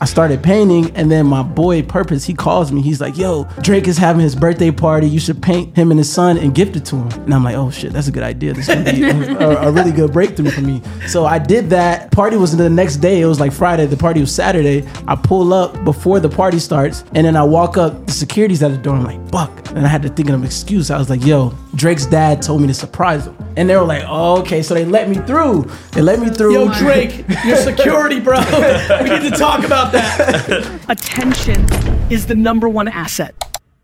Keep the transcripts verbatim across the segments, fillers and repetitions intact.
I started painting, and then my boy Purpose, he calls me. He's like, yo, Drake is having his birthday party. You should paint him and his son and gift it to him. And I'm like, oh shit, that's a good idea. This is gonna be a, a really good breakthrough for me. So I did that. Party was the next day. It was like Friday. The party was Saturday. I pull up before the party starts, and then I walk up. The security's at the door. I'm like, fuck. And I had to think of an excuse. I was like, yo, Drake's dad told me to surprise him. And they were like, oh, okay. So they let me through. They let me through. Yo, Drake, your security, bro. We need to talk about that. Attention is the number one asset.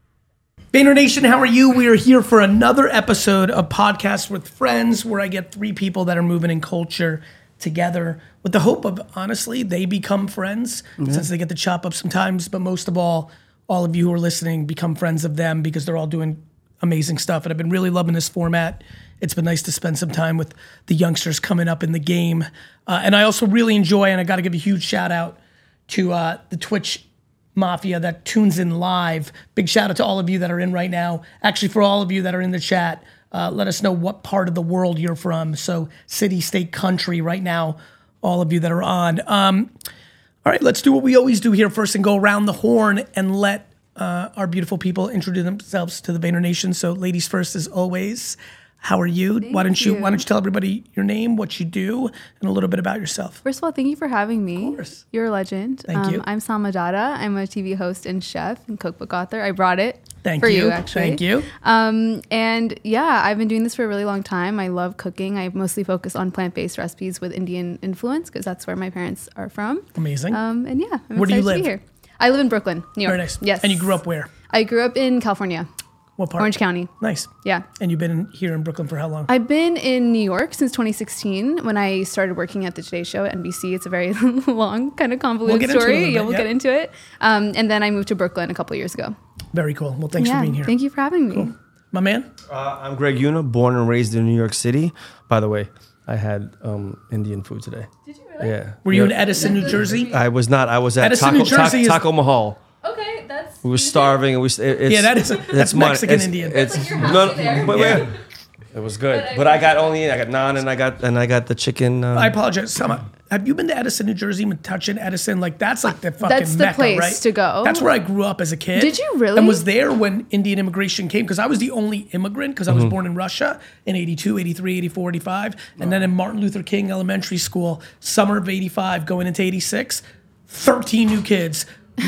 Vayner Nation, how are you? We are here for another episode of Podcast with Friends, where I get three people that are moving in culture together with the hope of, honestly, they become friends mm-hmm. since they get to chop up sometimes. But most of all, all of you who are listening become friends of them because they're all doing amazing stuff. And I've been really loving this format. It's been nice to spend some time with the youngsters coming up in the game. Uh, and I also really enjoy, and I got to give a huge shout out to uh, the Twitch Mafia that tunes in live. Big shout out to all of you that are in right now. Actually, for all of you that are in the chat, uh, let us know what part of the world you're from. So city, state, country right now, all of you that are on. Um, all right, let's do what we always do here first and go around the horn and let uh, our beautiful people introduce themselves to the Vayner Nation. So ladies first as always. How are you? Thank why don't you, you. Why don't you tell everybody your name, what you do, and a little bit about yourself? First of all, thank you for having me. Of course. You're a legend. Thank um, you. I'm Salma Dada. I'm a T V host and chef and cookbook author. I brought it Thank for you. you, actually. Thank you. Um, and yeah, I've been doing this for a really long time. I love cooking. I mostly focus on plant-based recipes with Indian influence because that's where my parents are from. Amazing. Um, and yeah, I'm Where do you excited live? to be here. I live in Brooklyn, New York. Very nice. Yes. And you grew up where? I grew up in California, What part? Orange County. Nice. Yeah. And you've been here in Brooklyn for how long? I've been in New York since twenty sixteen when I started working at the Today Show at N B C. It's a very long, kind of convoluted We'll get into it a story. little bit, Yeah, we'll yeah. get into it. Um, and then I moved to Brooklyn a couple years ago. Very cool. Well, thanks yeah, for being here. Thank you for having me. Cool. My man? Uh, I'm Greg Yuna, born and raised in New York City. By the way, I had um, Indian food today. Did you really? Yeah. Were you in Yeah. Edison, New Jersey? I was not. I was at Edison, Taco, New Jersey Ta- is- Taco Mahal. Okay, that's. We were starving, and we. It, it's, Yeah, that is- that's mine. Mexican It's- Indian. It's, That's like your no, house there. but Yeah. wait, it was good. But I got only I got naan and I got and I got the chicken. Uh, I apologize. Sama, have you been to Edison, New Jersey, Metuchen, Edison? Like, that's like the fucking That's the Mecca, place right? to go. That's where I grew up as a kid. Did you really? And was there when Indian immigration came, because I was the only immigrant, because I was born in Russia in eighty-two, eighty-three, eighty-four, eighty-five. And then in Martin Luther King Elementary School, summer of eighty-five, going into eighty-six, thirteen new kids.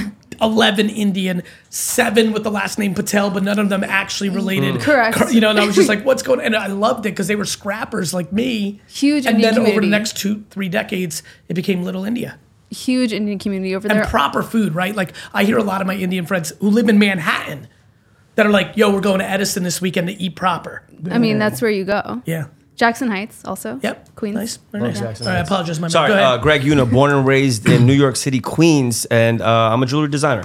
eleven Indian, seven with the last name Patel, but none of them actually related. Correct. You know, and I was just like, what's going on? And I loved it because they were scrappers like me. Huge And Indian then over the community. next two, three decades, it became Little India. Huge Indian community over And there. proper food, right? Like, I hear a lot of my Indian friends who live in Manhattan that are like, yo, we're going to Edison this weekend to eat proper. I mean, that's where you go. Yeah. Jackson Heights also. Yep. Queens. Nice. Very nice. Jackson All right, I Heights. apologize, my man. Sorry, Go ahead. uh, Greg Yuna, born and raised in New York City, Queens, and uh, I'm a jewelry designer.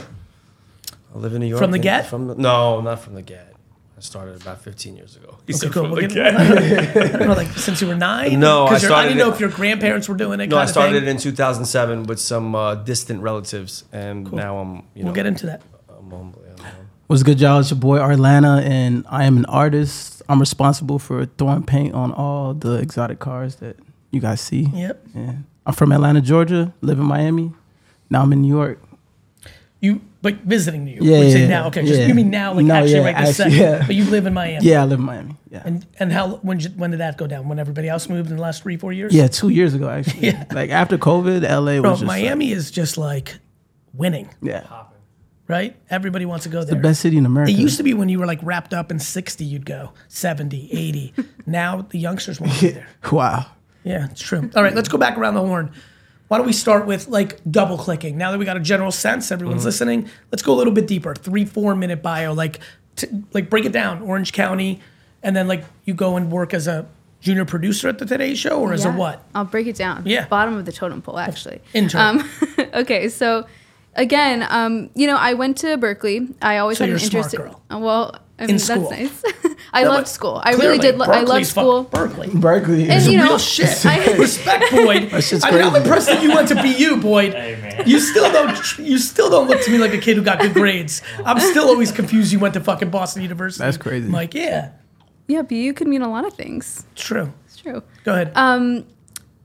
I live in New York. From the and- Get? From the, no, not from the Get. I started about fifteen years ago. He Okay, said cool. from We'll the get- Get. I don't know, like since you were nine? No, I 'Cause you're- I started didn't know it- if your grandparents were doing it. No, I kind of started thing. it in two thousand seven with some uh, distant relatives, and now I'm. You know, We'll get into that. I'm humble, yeah, I'm humble. What's good, y'all? It's your boy Arlana, and I am an artist. I'm responsible for throwing paint on all the exotic cars that you guys see. Yep. Yeah. I'm from Atlanta, Georgia. Live in Miami. Now I'm in New York. You, but visiting New York. Yeah, Would you say yeah, now? Okay, just yeah. you mean now, like No, actually yeah, right this actually, second. yeah. But you live in Miami. Yeah, I live in Miami. Yeah. And and how when did, when did that go down? When everybody else moved in the last three four years? Yeah, two years ago actually. Yeah. Like after COVID, L A Bro, was just Miami is just like winning, Like, yeah, right? Everybody wants to go the there. best city in America. It used to be when you were like wrapped up in sixty, you'd go seventy, eighty. Now the youngsters want to be there. Wow. Yeah, it's true. All right, let's go back around the horn. Why don't we start with like double clicking? Now that we got a general sense, everyone's listening. Let's go a little bit deeper. Three, four minute bio. Like, t- like break it down. Orange County, and then like you go and work as a junior producer at the Today Show, or as a Yeah. what? I'll break it down. Yeah. Bottom of the totem pole, actually. Intern. Um, okay, so again, um, you know, I went to Berkeley. I always So had you're an a smart interest. girl. Uh, well, I mean, In that's school. nice. I No, loved but school. I clearly, really did. Lo- I loved Berkeley's fuck- school. Berkeley. Berkeley. And, is you know, Real shit. I- Respect, Boyd. That shit's I mean, I'm crazy. impressed that you went to B U, Boyd. You still don't. You still don't look to me like a kid who got good grades. I'm still always confused. You went to fucking Boston University. That's crazy. I'm like, yeah, Yeah, B U could mean a lot of things. it's true. It's true. Go ahead. Um,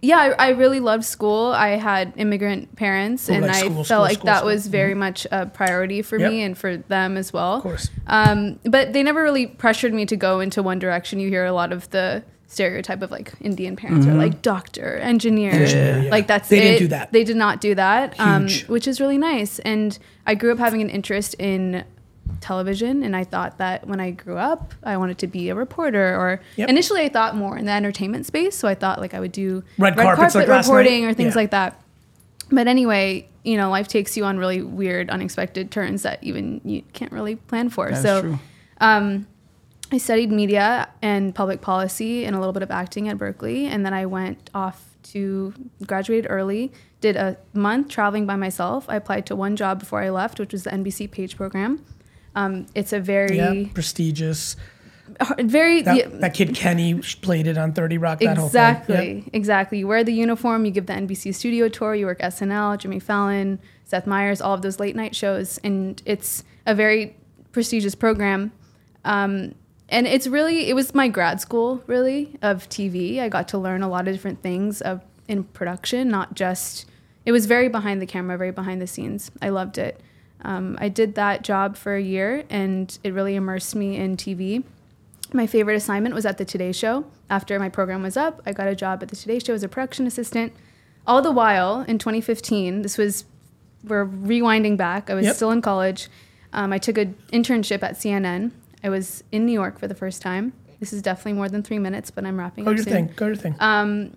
yeah, I, I really loved school. I had immigrant parents, Oh, and like I school, felt school, like school, that school. was very much a priority for Yep. me and for them as well. Of course. Um, but they never really pressured me to go into one direction. You hear a lot of the stereotype of like Indian parents are like doctor, engineer, Engineer, yeah. like that's They it. didn't do that. They did not do that, um, Huge. which is really nice. And I grew up having an interest in television, and I thought that when I grew up I wanted to be a reporter, or Yep. initially I thought more in the entertainment space, so I thought like I would do Red carpets like last reporting night? or things Yeah. like that. But anyway, you know, life takes you on really weird, unexpected turns that even you can't really plan for. That's so true. um I studied media and public policy and a little bit of acting at Berkeley, and then I went off to graduated early, did a month traveling by myself. I applied to one job before I left, which was the N B C Page program. Um, it's a very, Yeah, prestigious. hard- very That, yeah, that kid Kenny played it on thirty Rock. That exactly, whole thing. Yep. exactly. You wear the uniform, you give the N B C studio tour, you work S N L, Jimmy Fallon, Seth Meyers, all of those late night shows, and it's a very prestigious program. Um, and it's really, it was my grad school really of T V. I got to learn a lot of different things of in production, not just. It was very behind the camera, very behind the scenes. I loved it. Um, I did that job for a year, and it really immersed me in T V. My favorite assignment was at the Today Show. After my program was up, I got a job at the Today Show as a production assistant. All the while, in twenty fifteen, this was, we're rewinding back. I was Yep. still in college. Um, I took an internship at C N N. I was in New York for the first time. This is definitely more than three minutes, but I'm wrapping Go up your soon. thing. Go your thing. Um,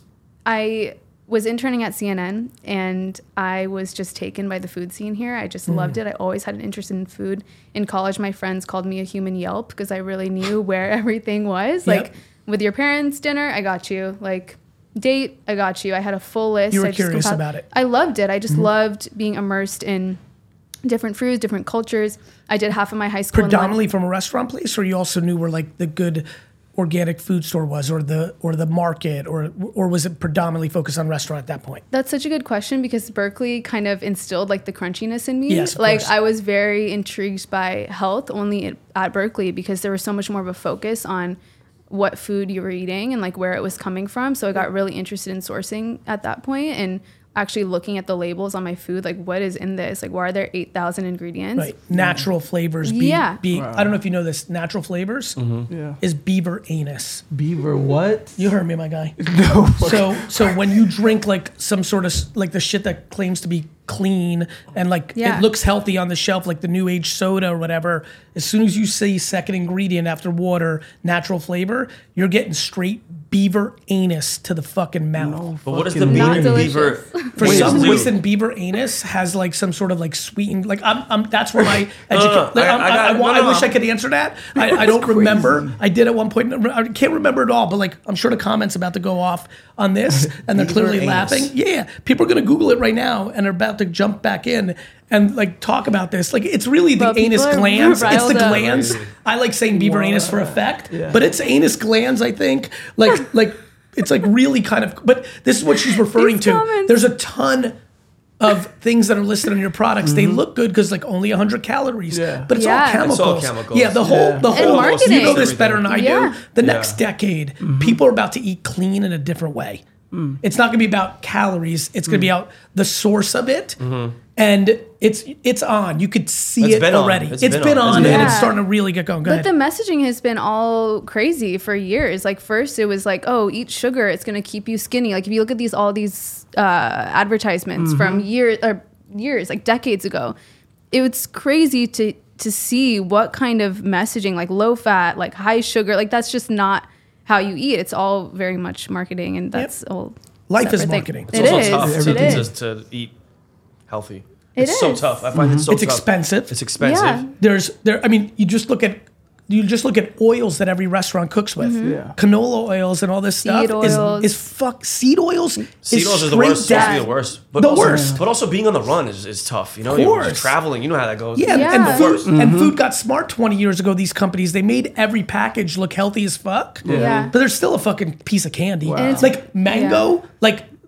I was interning at C N N, and I was just taken by the food scene here. I just loved it. I always had an interest in food. In college, my friends called me a human Yelp because I really knew where everything was. Yep. Like with your parents' dinner, I got you. Like date, I got you. I had a full list. You were I just curious compiled- about it. I loved it. I just loved being immersed in different foods, different cultures. I did half of my high school in London. Predominantly from a restaurant place, or you also knew where like the good organic food store was, or the or the market, or or was it predominantly focused on restaurant at that point? That's such a good question because Berkeley kind of instilled like the crunchiness in me. Yes, of like course. I was very intrigued by health only at, at Berkeley because there was so much more of a focus on what food you were eating and like where it was coming from. So I got really interested in sourcing at that point and actually looking at the labels on my food, like what is in this? Like why are there eight thousand ingredients? Right, natural flavors. Be, Yeah. be, I don't know if you know this. Natural flavors Yeah. is beaver anus. Beaver what? You heard me, my guy. No. So so when you drink like some sort of s- like the shit that claims to be clean and like Yeah. it looks healthy on the shelf, like the new age soda or whatever, as soon as you see second ingredient after water, natural flavor, you're getting straight beaver anus to the fucking mouth. But what does the Fucking Not beaver delicious. beaver For anus some do? reason, beaver anus has like some sort of like sweetened, like I'm, I'm that's where my no, education. no, I- I, I got I, it. want- No, no, I wish I I'm- could answer that. I, I don't remember. I did at one point. I can't remember it all, but like I'm sure the comments about to go off on this, and they're Beaver clearly anus. laughing. Yeah, people are gonna Google it right now and are about to jump back in and like talk about this. Like it's really the But people anus are glands. It's the riled up. glands. I like saying beaver anus for effect, Yeah. but it's anus glands. I think like like. It's like really kind of, but this is what she's referring These to. comments. There's a ton of things that are listed on your products. They look good because like only one hundred calories, Yeah. but it's Yeah. all It's chemicals. all chemicals. Yeah, the whole, Yeah. the And whole. marketing. You know this better than I Yeah. do. The Yeah. next decade, people are about to eat clean in a different way. It's not going to be about calories. It's going to be about the source of it, and it's it's on. You could see It's it been on. already. It's it's been been on. on, It's and been it's on. starting to really get going. Go But ahead. the messaging has been all crazy for years. Like first it was like, oh, eat sugar, it's gonna keep you skinny. Like if you look at these all these uh, advertisements from years or years, like decades ago, it's crazy to to see what kind of messaging, like low fat, like high sugar, like that's just not how you eat. It's all very much marketing, and that's all. Life is separate thing. marketing. It's It also is. tough It to, is. to, to eat healthy. It it's so is. tough. I find it so It's tough. expensive. It's expensive. Yeah. There's there. I mean, you just look at you just look at oils that every restaurant cooks with. Yeah. Canola oils and all this stuff Seed oils. is is fuck seed oils. Seed oils is the straight worst. Supposed to be death. the worst. But The also, worst. But also being on the run is, is tough. You know, Of you're course. just traveling. You know how that goes. Yeah, and- Yeah. and The food worst. and food got smart twenty years ago. These companies they made every package look healthy as fuck. Yeah. But there's still a fucking piece of candy. And it's- Like mango, like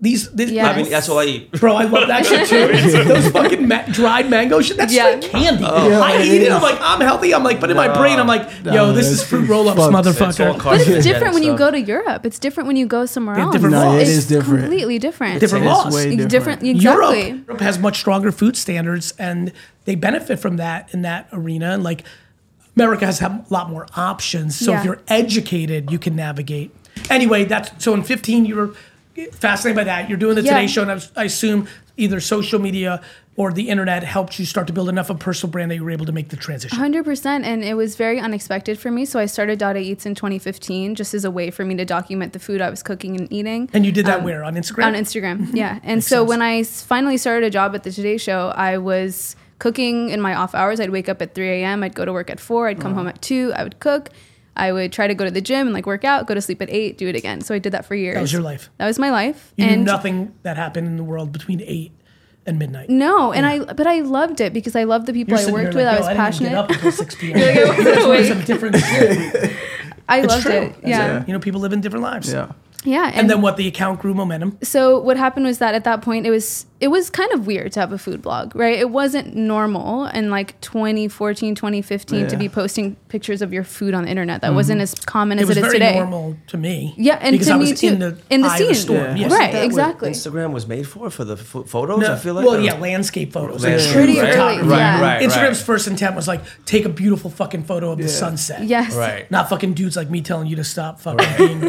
These, these Yes. I mean, that's all I eat. bro, I love that shit too. Those fucking ma- dried mango shit, that's Yeah. straight candy. Yeah, I it eat it, is. I'm like, I'm healthy. I'm like, but in my No. brain, I'm like, yo, No, this is that's fruit roll-ups, fucked. motherfucker. It's all But it's carcinogenic different when you stuff. go to Europe. It's different when you go somewhere They have else. different No, laws. it It's is different. completely different. Different It's laws. way different. Different, exactly. Europe, Europe has much stronger food standards, and they benefit from that in that arena. And like America has a lot more options. So if Yeah. you're educated, you can navigate. Anyway, that's so in fifteen you were fascinated by that. You're doing the Yeah. Today Show, and I, was- I assume either social media or the internet helped you start to build enough of a personal brand that you were able to make the transition. one hundred percent. And it was very unexpected for me. So I started Dada Eats in twenty fifteen just as a way for me to document the food I was cooking and eating. And you did that where on Instagram? On Instagram, yeah. And so sense. when I s- finally started a job at the Today Show, I was cooking in my off hours. I'd wake up at three a.m. I'd go to work at four. I'd come home at two. I would cook. I would try to go to the gym and like work out, go to sleep at eight, do it again. So I did that for years. That was your life. That was my life. You and knew nothing that happened in the world between eight and midnight. no, and I but I loved it because I loved the people You're I sitting worked here with. like, I yo, was I didn't even passionate. get up until six p.m. You're like, I wasn't That's awake. some different shit. I It's loved true. it. That's Yeah. it. You know, people live in different lives. Yeah. Yeah. And then what? The account grew momentum. So what happened was that at that point it was it was kind of weird to have a food blog, right? It wasn't normal in like twenty fourteen, twenty fifteen to Yeah. be posting pictures of your food on the internet. That wasn't as common It as was it is very today. normal to me. Yeah, and because to I me was too. in the In the eye of the scene. storm. Yeah. Yes. Right, That what exactly. Instagram was made for for the pho- photos. No, I feel like. well, Or- yeah, landscape photos. Landscape. Pretty True early, photography. yeah. Right, right, Instagram's right. first intent was like, take a beautiful fucking photo of the sunset. Yes. Right. Not fucking dudes like me telling you to stop fucking being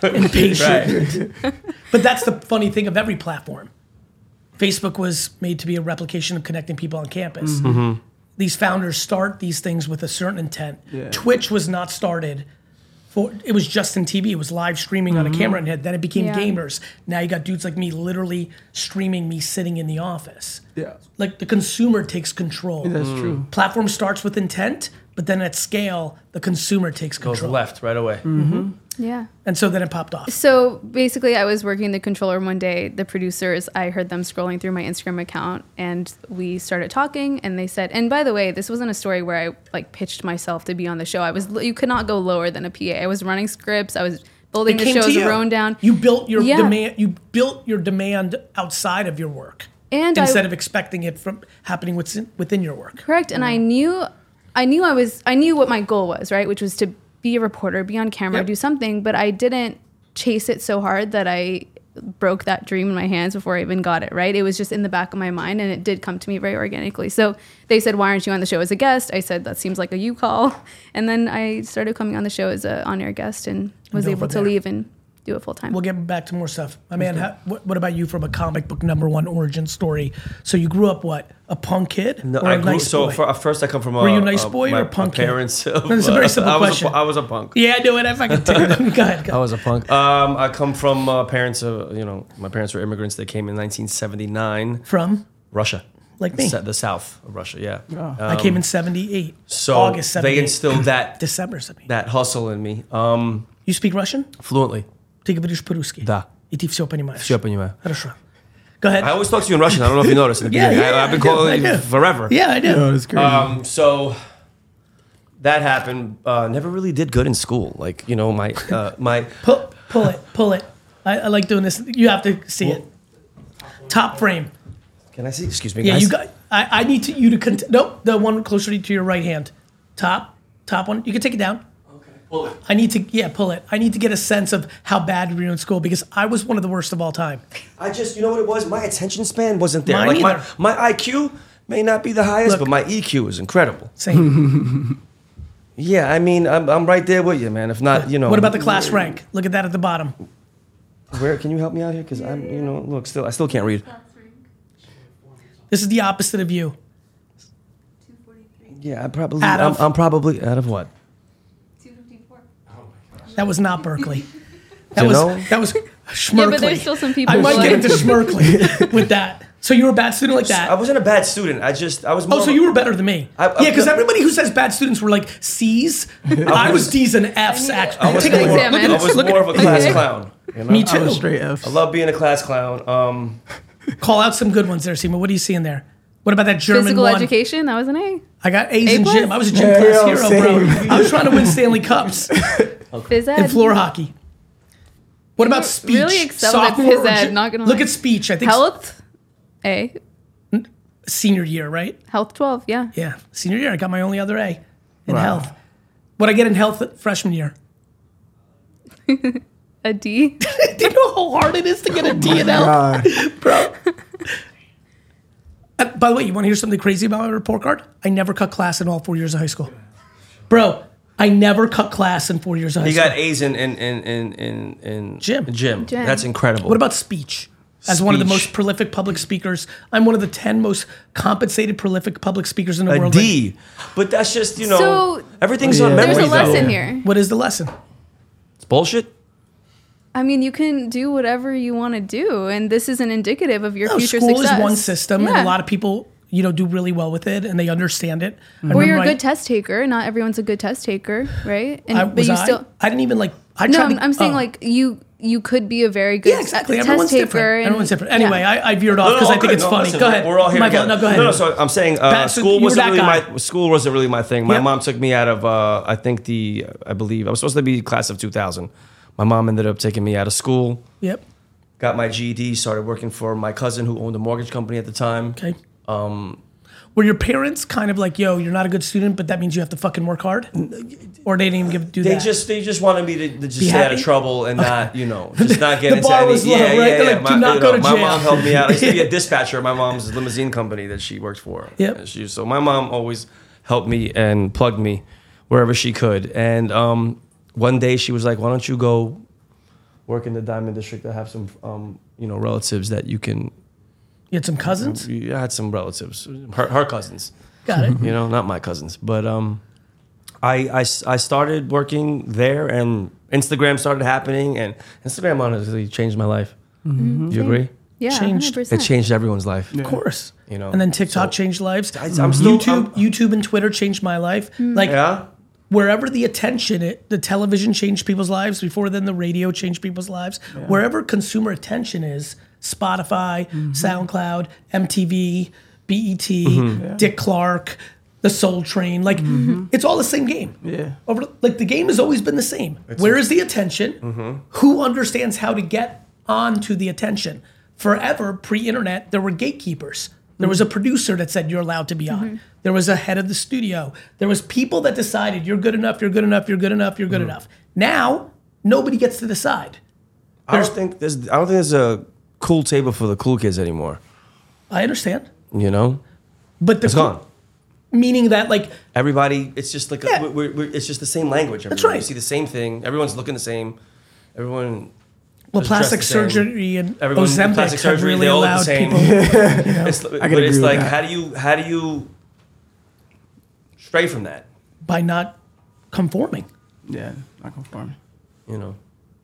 impatient. But that's the funny thing of every platform. Facebook was made to be a replication of connecting people on campus. Mm-hmm. These founders start these things with a certain intent. Yeah. Twitch was not started for, it was just in T V. It was live streaming on a camera and then it became Yeah. gamers. Now you got dudes like me literally streaming me sitting in the office. Yeah. Like the consumer takes control. That's true. Platform starts with intent, but then at scale, the consumer takes Goes control. left right away. Yeah. And so then it popped off. So basically, I was working the controller one day. The producers, I heard them scrolling through my Instagram account, and we started talking. And they said, and by the way, this wasn't a story where I like pitched myself to be on the show. I was, you could not go lower than a P A. I was running scripts. I was building It the came to show's you. rundown. You built your Yeah. demand. You built your demand outside of your work, And I- instead of expecting it from happening within, within your work. Correct. And I knew, I knew I was, I knew what my goal was, right? Which was to be a reporter, be on camera, Yep. do something. But I didn't chase it so hard that I broke that dream in my hands before I even got it, right? It was just in the back of my mind, and it did come to me very organically. So they said, why aren't you on the show as a guest? I said, that seems like a you call. And then I started coming on the show as a on-air guest and was go able from to there. leave and do it full time. We'll get back to more stuff. My man, how, what, what about you from a comic book number one origin story? So you grew up what? A punk kid No, or I a grew, nice so boy? for, first I come from a. Were you a nice a- boy my, or a punk my kid? parents. That's a very simple I was question. A, pu- I was a punk. Yeah, I knew it. I fucking go ahead. Go I ahead. was a punk. Um, I come from uh, parents. Uh, you know, my parents were immigrants. They came in nineteen seventy-nine. From Russia. like me. Sa- the south of Russia. Yeah. Um, I came in seventy-eight. So August they seventy-eight. instilled that December seventy-eight. that hustle in me. Um, You speak Russian? fluently. Ты говоришь по-русски. Да. И ты все понимаешь. Всё понимаю. Хорошо. Go ahead. I always talk to you in Russian. I don't know if you noticed in the Yeah, beginning. yeah, I, I've been I do, calling I you do. forever. Yeah, I do. No, it's crazy. Um, so that happened. Uh, never really did good in school. Like you know, my uh, my Pull, pull it, pull it. I, I like doing this. You have to see it. Top frame. Can I see? Excuse me, Yeah, guys. you got. I, I need to you to. Cont- nope, the one closer to your right hand. Top, top one. You can take it down. Okay. Pull it. I need to. Yeah, pull it. I need to get a sense of how bad we were in school because I was one of the worst of all time. I just, you know what it was? My attention span wasn't there. Mine like my, either. my I Q may not be the highest, Look. but my E Q is incredible. Same. Yeah, I mean, I'm, I'm right there with you, man. If not, you know. What about the class rank? Look at that at the bottom. Where can you help me out here? Because I'm, you know, look, still, I still can't read. This is the opposite of you. Yeah, I probably, Out I'm, of- I'm probably out of what? That was not Berkeley. That You was know? that was Schmerkley. Yeah, but there's still some people I might who get like- into Schmerkley with that. So you were a bad student like that. I wasn't a bad student. I just, I was more. Oh, so of a- you were better than me. I- I- yeah, because everybody who says bad students were like C's. I was D's and F's. Actually, I was Take a more, look. exam, Look at man. I this. was Look more at of a it. class Okay. clown. You know? Me I too. was straight F's. I love being a class clown. Um, Call out some good ones there, Seema. What are you seeing there? What about that German Physical one? education, that was an A. I got A's A in plus? gym. I was a gym Yeah, class yo, hero, same. bro. I was trying to win Stanley Cups Phys ed. in floor hockey. What about speech? Really excelled at Sophomore phys or ed, ju- not gonna Look lie. at speech. I think Health, A. senior year, right? Health twelve, yeah. Yeah, senior year. I got my only other A in Wow. health. What I get in health freshman year? A D. Do you know how hard it is to get a D in health, God. bro? Uh, by the way, you want to hear something crazy about my report card? I never cut class in all four years of high school, bro. I never cut class in four years of high He school. got A's in in in in in, in Gym. Gym. Gym. That's incredible. What about speech? As one of the Speech. most prolific public speakers, I'm one of the ten most compensated prolific public speakers in the a world. D? But that's just you know So, everything's Yeah. on memory. There's a lesson though. here. What is the lesson? It's bullshit. I mean, you can do whatever you want to do, and this isn't indicative of your No, future school success. is one system, and Yeah. a lot of people, you know, do really well with it, and they understand it. I Or you're a remember I- good test taker. Not everyone's a good test taker, right? And I, but was you I? still. I didn't even like. I No, tried I'm, to, I'm saying oh. like you you could be a very good Yeah, exactly. uh, Everyone's test taker. different. and- Everyone's different. Anyway, yeah. I, I veered off because I think okay, it's no, funny. listen, Go ahead. We're all here My together. fault. No, go ahead. No, no, so I'm saying uh, That's- school you were wasn't that really guy. my school wasn't really my thing. My Yep. mom took me out of uh, I think the I believe I was supposed to be class of two thousand. My mom ended up taking me out of school. Yep. Got my G E D. Started working for my cousin who owned a mortgage company at the time. Okay. Um, Were your parents kind of like, "Yo, you're not a good student, but that means you have to fucking work hard," or they didn't even give do They that? just they just wanted me to, to just Be stay out happy? of trouble and not you know just not get The into bar any was low, yeah right? yeah They're yeah. like, my, "Do not you go know, to my jail." mom helped me out. I used to be a dispatcher at my mom's limousine company that she worked for. Yep. And She, so my mom always helped me and plugged me wherever she could. And um, one day she was like, "Why don't you go work in the Diamond District? I have some um, you know relatives that you can." You had some cousins. I had some relatives, her, her cousins. Got it. You know, not my cousins, but um, I, I, I started working there, and Instagram started happening, and Instagram honestly changed my life. Mm-hmm. Do you agree? yeah, changed- one hundred percent. It changed everyone's life. Of course. You know, And then TikTok so- changed lives. I- I'm still- YouTube, I'm- YouTube and Twitter changed my life. Like Yeah. wherever the attention, it, the television changed people's lives. Before then, the radio changed people's lives. Wherever consumer attention is, Spotify, SoundCloud, M T V, B E T, Dick Clark, The Soul Train, like it's all the same game. Yeah. Over like the game has always been the same. Where is the attention? Who understands how to get onto the attention? Forever, pre-internet, there were gatekeepers. There was a producer that said you're allowed to be on. There was a head of the studio. There was people that decided you're good enough, you're good enough, you're good enough, you're good enough. Now, nobody gets to decide. I don't think there's I don't think there's a cool table for the cool kids anymore. I understand. You know, But the it's gone. meaning that like Everybody, it's just like a, Yeah. we're, we're, it's just the same language. That's everywhere. right. You see the same thing. Everyone's looking the same. Everyone. well, is dressed plastic the same. surgery and Everyone, Ozempic plastic have surgery, really they all look the allowed same. people. It's, but agree it's with like, that. how do you how do you stray from that? by not conforming. Yeah, not conforming. You know.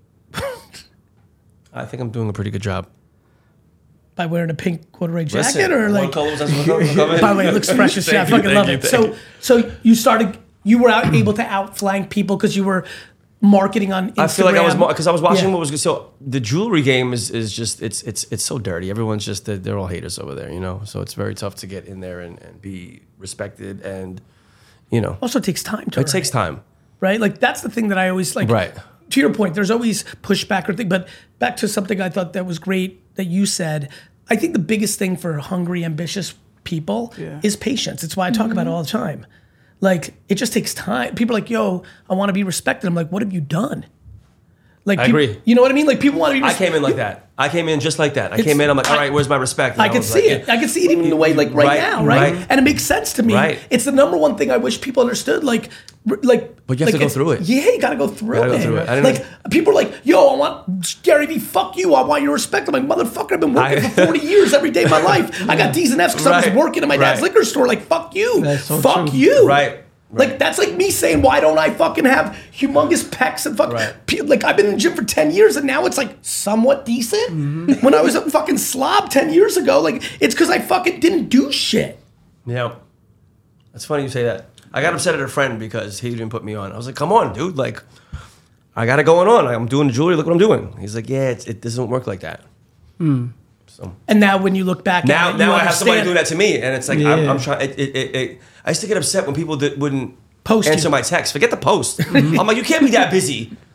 I think I'm doing a pretty good job. By wearing a pink corduroy jacket Listen, or one like color was one color, one color. by the way, it looks fresh as shit. I Thank you, fucking love thank it. you, So thank so you started you were out, able to outflank people because you were marketing on Instagram. I feel like I was because I was watching Yeah. what was good. So the jewelry game is is just it's it's it's so dirty. Everyone's just they're all haters over there, you know. So it's very tough to get in there and, and be respected, and you know Also takes time to it takes earn time. right? Like that's the thing that I always like. Right. To your point, there's always pushback or thing, but back to something I thought that was great that you said. I think the biggest thing for hungry, ambitious people Yeah. is patience. It's why I talk about it all the time. Like it just takes time. People are like, yo, I want to be respected. I'm like, what have you done? Like I peop- agree. You know what I mean? Like people want to be. I Res- came in like that. I came in just like that. I It's- came in. I'm like, all I- right, where's my respect? And I could was see like, it. I could see it even in the way, like right, Right, now, right? right. And it makes sense to me. Right. It's the number one thing I wish people understood. Like, r- like. But you have like to go it's- through it. Yeah, you got to go through Gotta it. go through it. I didn't Like know- people are like, "Yo, I want Gary Vee. Fuck you. I want your respect." I'm like, "Motherfucker, I've been working I- for forty years every day of my life. I got D's and F's because I was Right, working at my dad's right. liquor store. Like, fuck you. That's so fuck true. you. Right. Like that's like me saying, why don't I fucking have humongous pecs and fuck? Right. Pe- Like I've been in the gym for ten years and now it's like somewhat decent. Mm-hmm. When I was a fucking slob ten years ago, like it's because I fucking didn't do shit. Yeah. That's funny you say that. I got upset at a friend because he didn't put me on. I was like, come on, dude. Like, I got it going on. I'm doing the jewelry. Look what I'm doing. He's like, yeah, it's, it doesn't work like that. So And now when you look back, now, at it, now you I have somebody understand. doing that to me, and it's like I'm, Yeah. I'm trying. It, it, it, it, I used to get upset when people that wouldn't Post answer you. my text. Forget the post. I'm like, you can't be that busy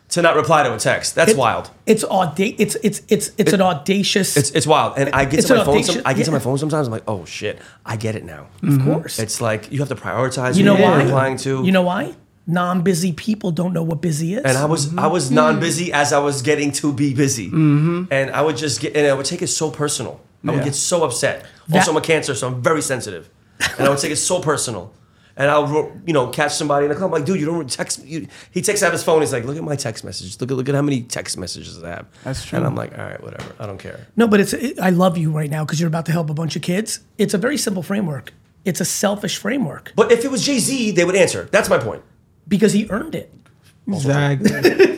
to not reply to a text. That's It- wild. It's auda- It's it's it's it's an audacious. It's it's wild. And I get It's to my an phone. audacious- Some, I get to my yeah. phone sometimes. I'm like, oh shit, I get it now. of course. It's like you have to prioritize. You who know you're why? replying to. You know why? Non-busy people don't know what busy is. And I was I was non-busy as I was getting to be busy, mm-hmm. and I would just get and I would take it so personal. I would Yeah. get so upset. That- also, I'm a Cancer, so I'm very sensitive, and I would take it so personal. And I'll you know catch somebody in the club. I'm like, dude, you don't text me. You, he takes out his phone. He's like, look at my text messages. Look at look at how many text messages I have. That's true. And I'm like, all right, whatever. I don't care. No, but it's. It, I love you right now because you're about to help a bunch of kids. It's a very simple framework. It's a selfish framework But if it was Jay-Z, they would answer. That's my point. because he earned it. Exactly.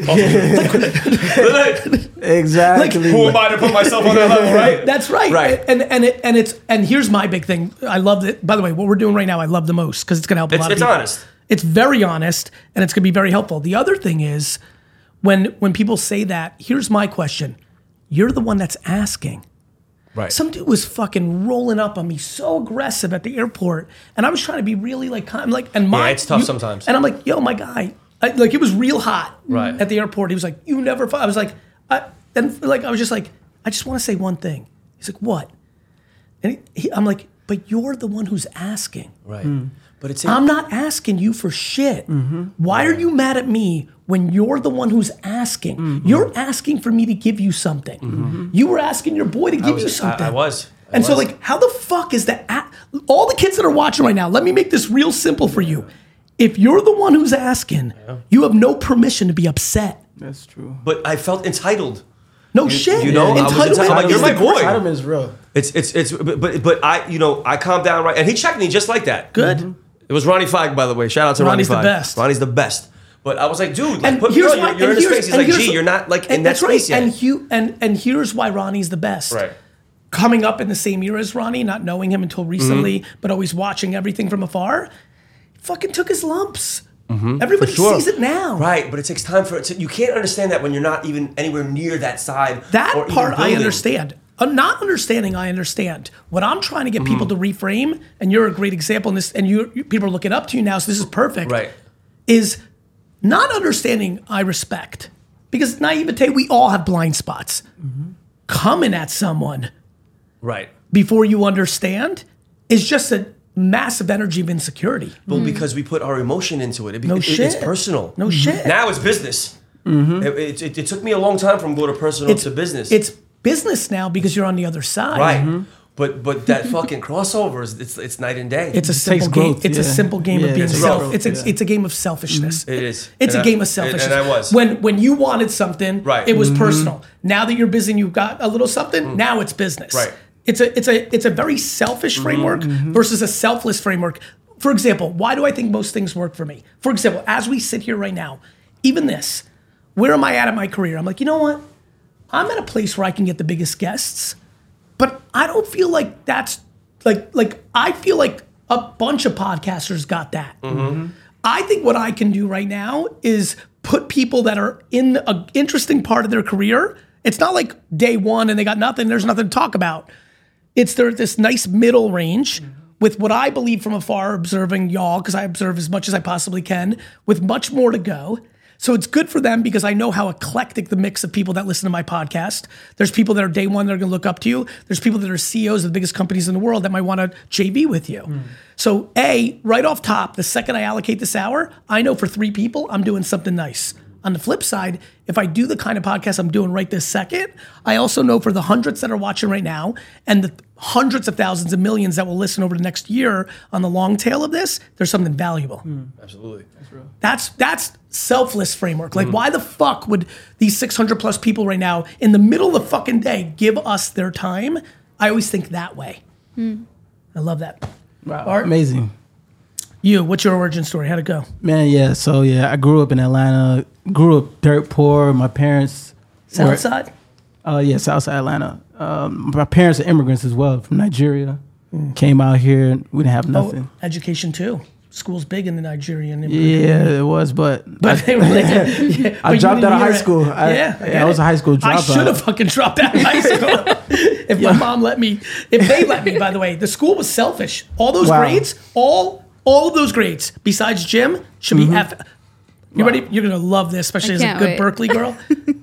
Who exactly. am I to put myself on that level, right? That's right. Right. And and it, and it's and here's my big thing. I love it. By the way, what we're doing right now, I love the most because it's going to help a It's, lot of it's people. honest. It's very honest, and it's going to be very helpful. The other thing is, when when people say that, here's my question: you're the one that's asking. Right. Some dude was fucking rolling up on me so aggressive at the airport, and I was trying to be really like, kind I'm like, and my it's tough you- sometimes. And I'm like, yo, my guy, I, like it was real hot. Right. At the airport, he was like, you never. Fu-. I was like, I, and like I was just like, I just want to say one thing. He's like, what? And he, he, I'm like, but you're the one who's asking. Right. But it's I'm not asking you for shit. Why are you mad at me when you're the one who's asking? You're asking for me to give you something. You were asking your boy to give was- you I- something. I was. I and so, was. like, how the fuck is that? A- all the kids that are watching right now, let me make this real simple for you. If you're the one who's asking, you have no permission to be upset. That's true. But I felt entitled. No shit. you know, I was entitled. I'm like, you're is my the- boy. Entitlement is real. It's it's it's but but, but I you know I calmed down right and he checked me just like that. Good. It was Ronnie Feig, by the way. Shout out to Ronnie's the Ronnie Feig. best. Ronnie's the best. But I was like, dude, like, And put me here's on. why. You're, you're and in a here's- space. He's and like, here's- gee, you're not like in and that that's space right. yet. And you and and here's why Ronnie's the best. Right. Coming up in the same year as Ronnie, not knowing him until recently, Mm-hmm. but always watching everything from afar, he fucking took his lumps. Everybody Mm-hmm. sure. sees it now. Right, but it takes time for it to. You can't understand that when you're not even anywhere near that side. That or even part I building. understand. Uh, not understanding, I understand. What I'm trying to get people to reframe, and you're a great example in this, and you, you people are looking up to you now, so this is perfect. Right. Is not understanding. I respect because naivete. We all have blind spots. Coming at someone Right. before you understand is just a massive energy of insecurity. Well, because we put our emotion into it. It, be- No it- shit. It's personal. No shit. Now it's business. It, it, it, it took me a long time from go to personal to business. It's business now because you're on the other side. right. But but that fucking crossover is it's it's night and day. It's a takes simple game. growth, It's a yeah. simple game Yeah, of being it's self. growth, It's a, yeah. it's a game of selfishness. It is. It's And a I- game of and- selfishness. and I was. When when you wanted something, Right. it was personal. Now that you're busy and you've got a little something, now it's business. Right. It's a it's a it's a very selfish framework versus a selfless framework. For example, why do I think most things work for me? For example, as we sit here right now, even this, where am I at in my career? I'm like, you know what? I'm at a place where I can get the biggest guests, but I don't feel like that's like like I feel like a bunch of podcasters got that. I think what I can do right now is put people that are in an interesting part of their career. It's not like day one and they got nothing. There's nothing to talk about. It's there this nice middle range with what I believe from afar, observing y'all because I observe as much as I possibly can, with much more to go. So it's good for them because I know how eclectic the mix of people that listen to my podcast. There's people that are day one that are going to look up to you. There's people that are C E Os of the biggest companies in the world that might want to J V with you. So A, right off top, the second I allocate this hour, I know for three people, I'm doing something nice. On the flip side, if I do the kind of podcast I'm doing right this second, I also know for the hundreds that are watching right now and the hundreds of thousands of millions that will listen over the next year on the long tail of this, there's something valuable. Absolutely. That's that's selfless framework. Like, why the fuck would these six hundred plus people right now in the middle of the fucking day give us their time? I always think that way. I love that. Wow. Art? Amazing. You, what's your origin story? How'd it go? Man, yeah. So yeah, I grew up in Atlanta. Grew up dirt poor. My parents. were- Southside? Uh, yeah, Southside Atlanta. Um, my parents are immigrants as well from Nigeria. Came out here. We didn't have nothing. Oh, education too. School's big in the Nigerian. Yeah, it was, but But they were like, yeah, I but you dropped didn't out of hear high it. school. I- yeah, yeah, get I was it. a high school I dropout. should have fucking dropped out of high school if my mom let me. If they let me, by the way, the school was selfish. All those Wow. grades, all all of those grades, besides gym, should be Mm-hmm. F. You Wow. ready? You're gonna love this, especially I as a can't good wait. Berkeley girl.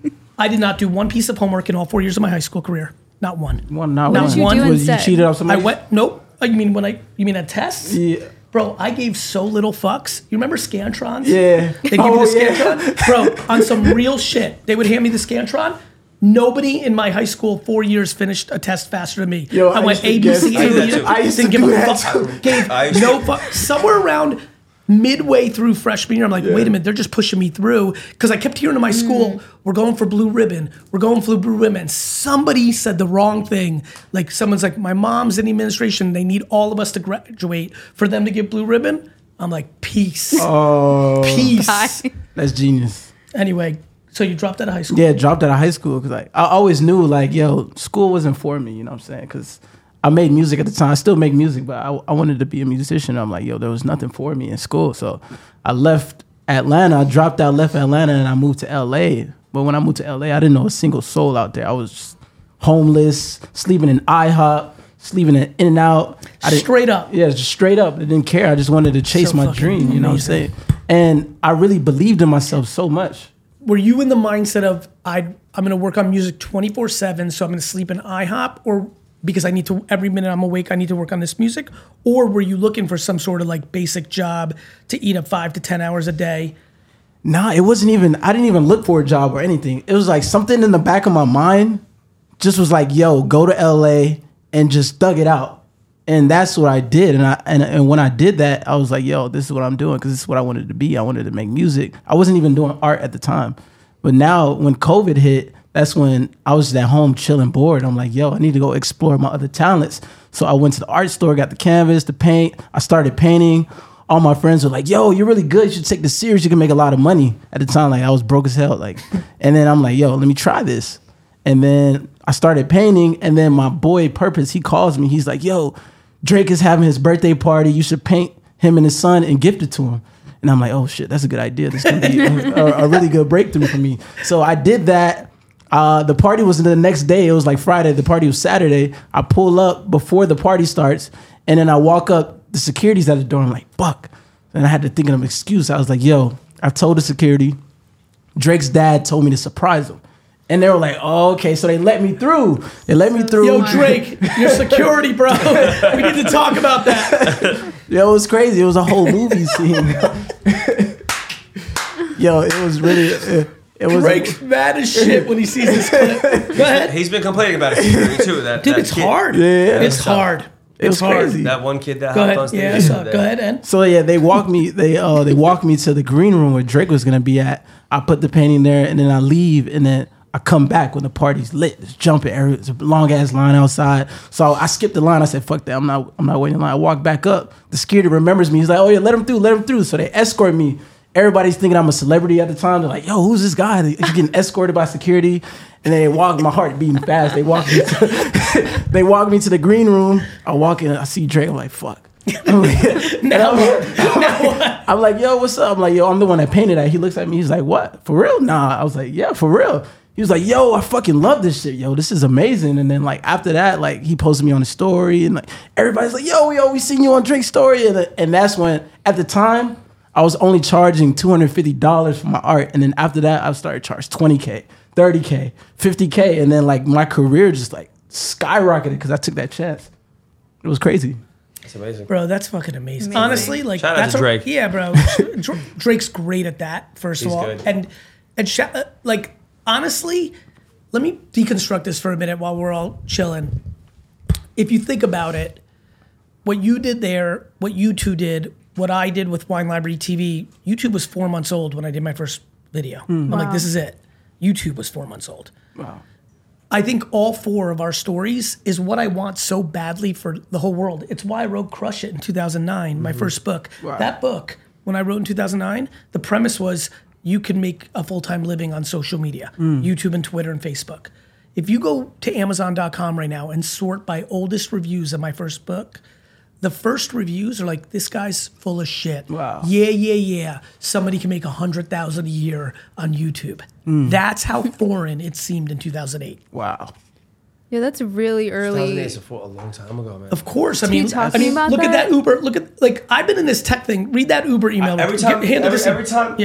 I did not do one piece of homework in all four years of my high school career. Not one. One, not, Not one. you do Was you instead? cheated on I somebody? went. Nope. Oh, you mean when I? You mean at tests? Yeah. Bro, I gave so little fucks. You remember Scantrons? Yeah. They give Oh, you the yeah. Scantron? Bro, on some real shit. They would hand me the Scantron. Nobody in my high school four years finished a test faster than me. Yo, I I went used to A, B, guess- C, I A, did B, that C. too. I used to Didn't give do a that fuck. too. Gave I used no to- fuck. Somewhere around midway through freshman year, I'm like, wait a minute, they're just pushing me through. Because I kept hearing to my school, we're going for blue ribbon. We're going for blue ribbon. Somebody said the wrong thing. Like someone's like, my mom's in the administration. They need all of us to graduate for them to get blue ribbon. I'm like, peace. Oh, Peace. Bye. that's genius. Anyway, so you dropped out of high school. Yeah, dropped out of high school because like I always knew like yo, school wasn't for me. You know what I'm saying? Because I made music at the time. I still make music, but I, I wanted to be a musician. I'm like yo, there was nothing for me in school, so I left Atlanta. I dropped out, left Atlanta, and I moved to L A. But when I moved to L A, I didn't know a single soul out there. I was just homeless, sleeping in IHOP, sleeping in In and Out. I didn't- Straight up. Yeah, just straight up. I didn't care. I just wanted to chase So my fucking dream. You know what I'm amazing. saying? And I really believed in myself so much. Were you in the mindset of I I'm going to work on music twenty-four seven, so I'm going to sleep in IHOP, or because I need to every minute I'm awake I need to work on this music, or were you looking for some sort of like basic job to eat up five to ten hours a day? Nah, it wasn't even, I didn't even look for a job or anything. It was like something in the back of my mind just was like, yo, go to L A and just thug it out. And that's what I did. And I and, and when I did that, I was like, yo, this is what I'm doing because this is what I wanted to be. I wanted to make music. I wasn't even doing art at the time. But now when COVID hit, that's when I was at home chilling bored. I'm like, yo, I need to go explore my other talents. So I went to the art store, got the canvas, the paint. I started painting. All my friends were like, yo, you're really good. You should take this serious. You can make a lot of money. At the time, like I was broke as hell. Like, and then I'm like, yo, let me try this. And then I started painting. And then my boy Purpose, he calls me. He's like, yo, Drake is having his birthday party. You should paint him and his son and gift it to him. And I'm like, oh shit, that's a good idea. This is gonna be a, a, a really good breakthrough for me. So I did that. Uh, the party was the next day. It was like Friday. The party was Saturday. I pull up before the party starts, and then I walk up. The security's at the door. I'm like, fuck. And I had to think of an excuse. I was like, yo, I've told the security. Drake's dad told me to surprise him. And they were like, oh, okay. So they let me through. They let me through. Yo, Drake, your security, bro. We need to talk about that. Yo, it was crazy. It was a whole movie scene. Yo, it was really. It, it was. Drake's mad as shit when he sees this clip. Go ahead. He's been complaining about it security too. That Dude, that it's kid- hard. Yeah. It's That's tough. hard. It was It's hard. crazy. That one kid that Go hopped ahead. on stage. Yeah, I saw it. that- Go ahead, Ed. So yeah, they walked me. They uh they walked me to the green room where Drake was gonna be at. I put the painting there, and then I leave, and then I come back when the party's lit. It's jumping. It's a long ass line outside. So I skipped the line. I said, "Fuck that! I'm not. I'm not waiting in line." I walk back up. The security remembers me. He's like, "Oh yeah, let him through. Let him through." So they escort me. Everybody's thinking I'm a celebrity at the time. They're like, "Yo, who's this guy?" You're getting escorted by security, and then they walk. My heart beating fast. They walk me. To, they walk me to the green room. I walk in. I see Drake. I'm like, "Fuck." I'm like, Now, I'm, now what? I'm like, yo, what's up? I'm like, yo, I'm the one that painted that. He looks at me. He's like, what? For real? Nah. I was like, yeah, for real. He was like, yo, I fucking love this shit. Yo, this is amazing. And then like after that, like he posted me on the story, and like everybody's like, yo, we always seen you on Drake's story. And, and that's when, at the time, I was only charging two hundred fifty dollars for my art. And then after that, I started charging twenty K, thirty K, fifty K. And then like my career just like skyrocketed because I took that chance. It was crazy. It's amazing. Bro, that's fucking amazing. Amazing. Honestly, like Shout out that's to what- Drake. yeah, bro. Dr- Drake's great at that. First He's of all, good. and and sh- uh, like honestly, let me deconstruct this for a minute while we're all chilling. If you think about it, what you did there, what you two did, what I did with Wine Library T V, YouTube was four months old when I did my first video. I'm like, Wow. this is it. YouTube was four months old. Wow. I think all four of our stories is what I want so badly for the whole world. It's why I wrote Crush It in two thousand nine, my first book. Wow. That book, when I wrote in two thousand nine, the premise was you can make a full-time living on social media, YouTube and Twitter and Facebook. If you go to amazon dot com right now and sort by oldest reviews of my first book, the first reviews are like, this guy's full of shit. Wow. Yeah, yeah, yeah. Somebody can make a hundred thousand a year on YouTube. That's how foreign it seemed in two thousand eight. Wow. Yeah, that's really two thousand eight early. is a, a long time ago, man. Of course, I To be mean, talking I mean, about look at that? that Uber. Look at like I've been in this tech thing. Read that Uber email. every Get- time, hand it every, to- every time, Yeah.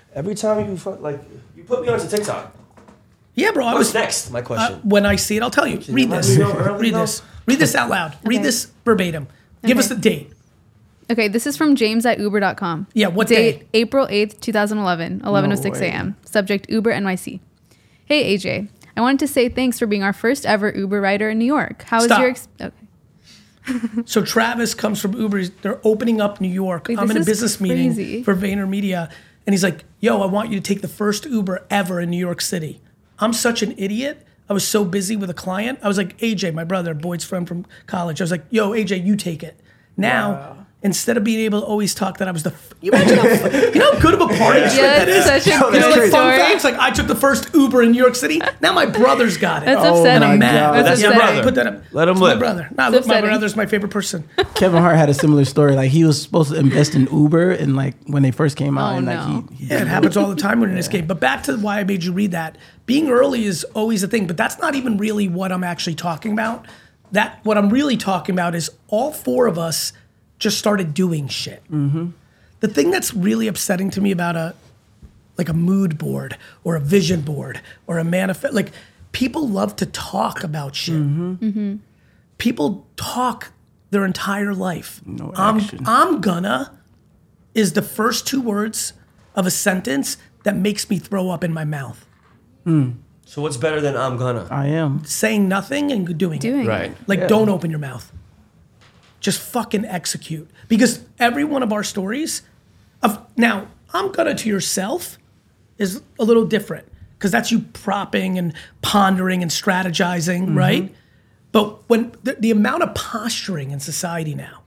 Every time you fuck, like you put me onto TikTok. Yeah, bro. I What's was next? My uh, question. when I see it, I'll tell you. Read let this. me know early, Read though? this. Read this out loud. Read Okay. this verbatim. Give Okay. us the date. Okay, this is from James at Uber dot com. Yeah, what date? day? April eighth, twenty eleven, eleven oh six way. a.m. Subject Uber N Y C. Hey A J, I wanted to say thanks for being our first ever Uber rider in New York. How was Stop. your ex- okay. So Travis comes from Uber. He's- They're opening up New York. Wait, I'm this in a is business crazy. meeting for VaynerMedia, and he's like, "Yo, I want you to take the first Uber ever in New York City." I'm such an idiot. I was so busy with a client. I was like, A J, my brother, Boyd's friend from college. I was like, "Yo, A J, you take it." Now, instead of being able to always talk that I was the, f- you imagine how, you know how good of a party trick Yeah, that is. that's such a You know, good like fun story. facts, like I took the first Uber in New York City. Now my brother's got it. That's Oh upsetting. my I'm mad. God. That's yeah, upsetting. bro, put that up. Let him It's live. My brother. Nah, It's look, my upsetting. brother's my favorite person. Kevin Hart had a similar story. Like he was supposed to invest in Uber, and like when they first came out, Oh, and like no. he, he Yeah, it happens all the time when in this game. But back to why I made you read that. Being early is always a thing, but that's not even really what I'm actually talking about. That what I'm really talking about is all four of us just started doing shit. Mm-hmm. The thing that's really upsetting to me about a like a mood board or a vision board or a manifest, like people love to talk about shit. Mm-hmm. People talk their entire life. No I'm, action. I'm gonna is the first two words of a sentence that makes me throw up in my mouth. So what's better than I'm gonna? I am. Saying nothing and doing, Doing it. Right. it. Like, Yeah. don't open your mouth. Just fucking execute. Because every one of our stories, of now, I'm gonna to yourself is a little different because that's you propping and pondering and strategizing, right? But when the, the amount of posturing in society now,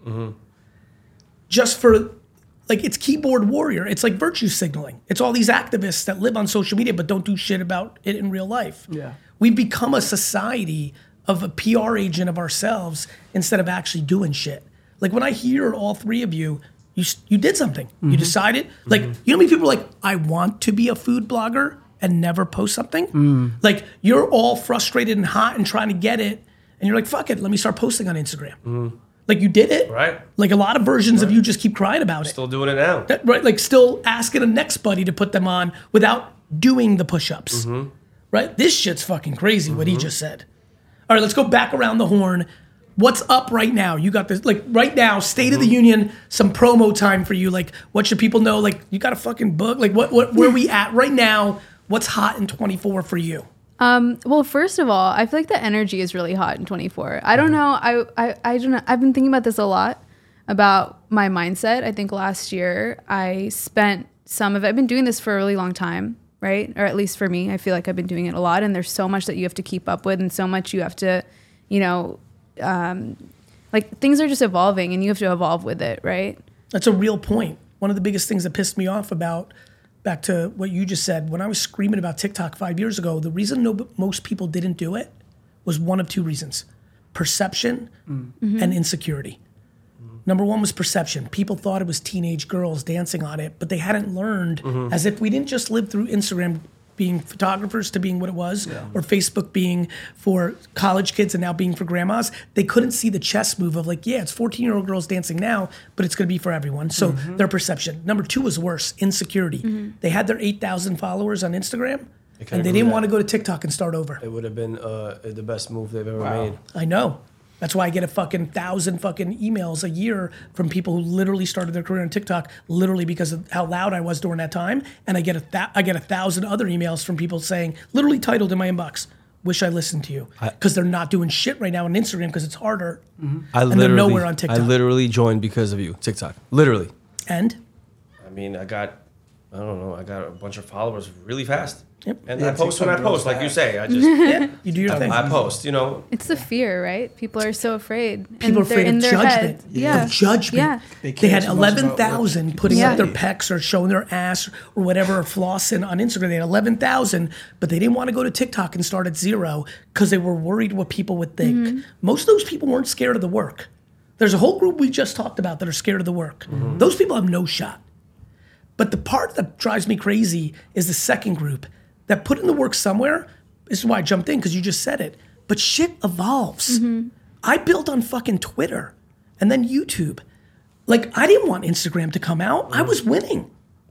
just for like it's keyboard warrior, it's like virtue signaling. It's all these activists that live on social media but don't do shit about it in real life. Yeah. We've become a society of a P R agent of ourselves instead of actually doing shit. Like when I hear all three of you, you you did something. You decided. Like you know how many people are like, I want to be a food blogger and never post something? Like you're all frustrated and hot and trying to get it, and you're like, fuck it, let me start posting on Instagram. Like you did it. Right. Like a lot of versions of you just keep crying about it. Still doing it now. That- right? Like still asking a next buddy to put them on without doing the push-ups. Right? This shit's fucking crazy what he just said. All right, let's go back around the horn. What's up right now? You got this, like right now, State of the Union, some promo time for you. Like, what should people know? Like, you got a fucking book. Like, what, what, where we at right now? What's hot in twenty-four for you? Um, well, first of all, I feel like the energy is really hot in twenty-four. I don't know. I, I, I don't know. I've been thinking about this a lot about my mindset. I think last year I spent some of it. I've been doing this for a really long time, right? Or at least for me, I feel like I've been doing it a lot. And there's so much that you have to keep up with, and so much you have to, you know, um, like things are just evolving, and you have to evolve with it, right? That's a real point. One of the biggest things that pissed me off about, back to what you just said, when I was screaming about TikTok five years ago, the reason no, most people didn't do it was one of two reasons: perception and insecurity. Number one was perception. People thought it was teenage girls dancing on it, but they hadn't learned, as if we didn't just live through Instagram being photographers to being what it was, or Facebook being for college kids and now being for grandmas. They couldn't see the chess move of like, yeah, it's fourteen-year-old girls dancing now, but it's going to be for everyone. So their perception. Number two was worse, insecurity. They had their eight thousand followers on Instagram, couldn't and they do didn't that. want to go to TikTok and start over. It would have been uh, the best move they've ever made. I know. That's why I get a fucking thousand fucking emails a year from people who literally started their career on TikTok literally because of how loud I was during that time. And I get a th- I get a thousand other emails from people saying, literally titled in my inbox, "Wish I listened to you," because they're not doing shit right now on Instagram because it's harder. I they're literally, nowhere on TikTok. I literally joined because of you, TikTok. Literally. And I mean, I got, I don't know, I got a bunch of followers really fast. Yep. And Yeah, I post when I TikTok grows post, like you fast. say. I just, yeah, you do your thing. I post, you know. It's the fear, right? People are so afraid. People are and they're afraid in of their judgment. head. Yeah. Of judgment. Yeah. They They, care had so much about eleven thousand what putting Yeah. up their pecs or showing their ass or whatever, or flossing on Instagram. They had eleven thousand, but they didn't want to go to TikTok and start at zero because they were worried what people would think. Mm-hmm. Most of those people weren't scared of the work. There's a whole group we just talked about that are scared of the work. Those people have no shot. But the part that drives me crazy is the second group that put in the work somewhere. This is why I jumped in, because you just said it. But shit evolves. I built on fucking Twitter and then YouTube. Like, I didn't want Instagram to come out. I was winning.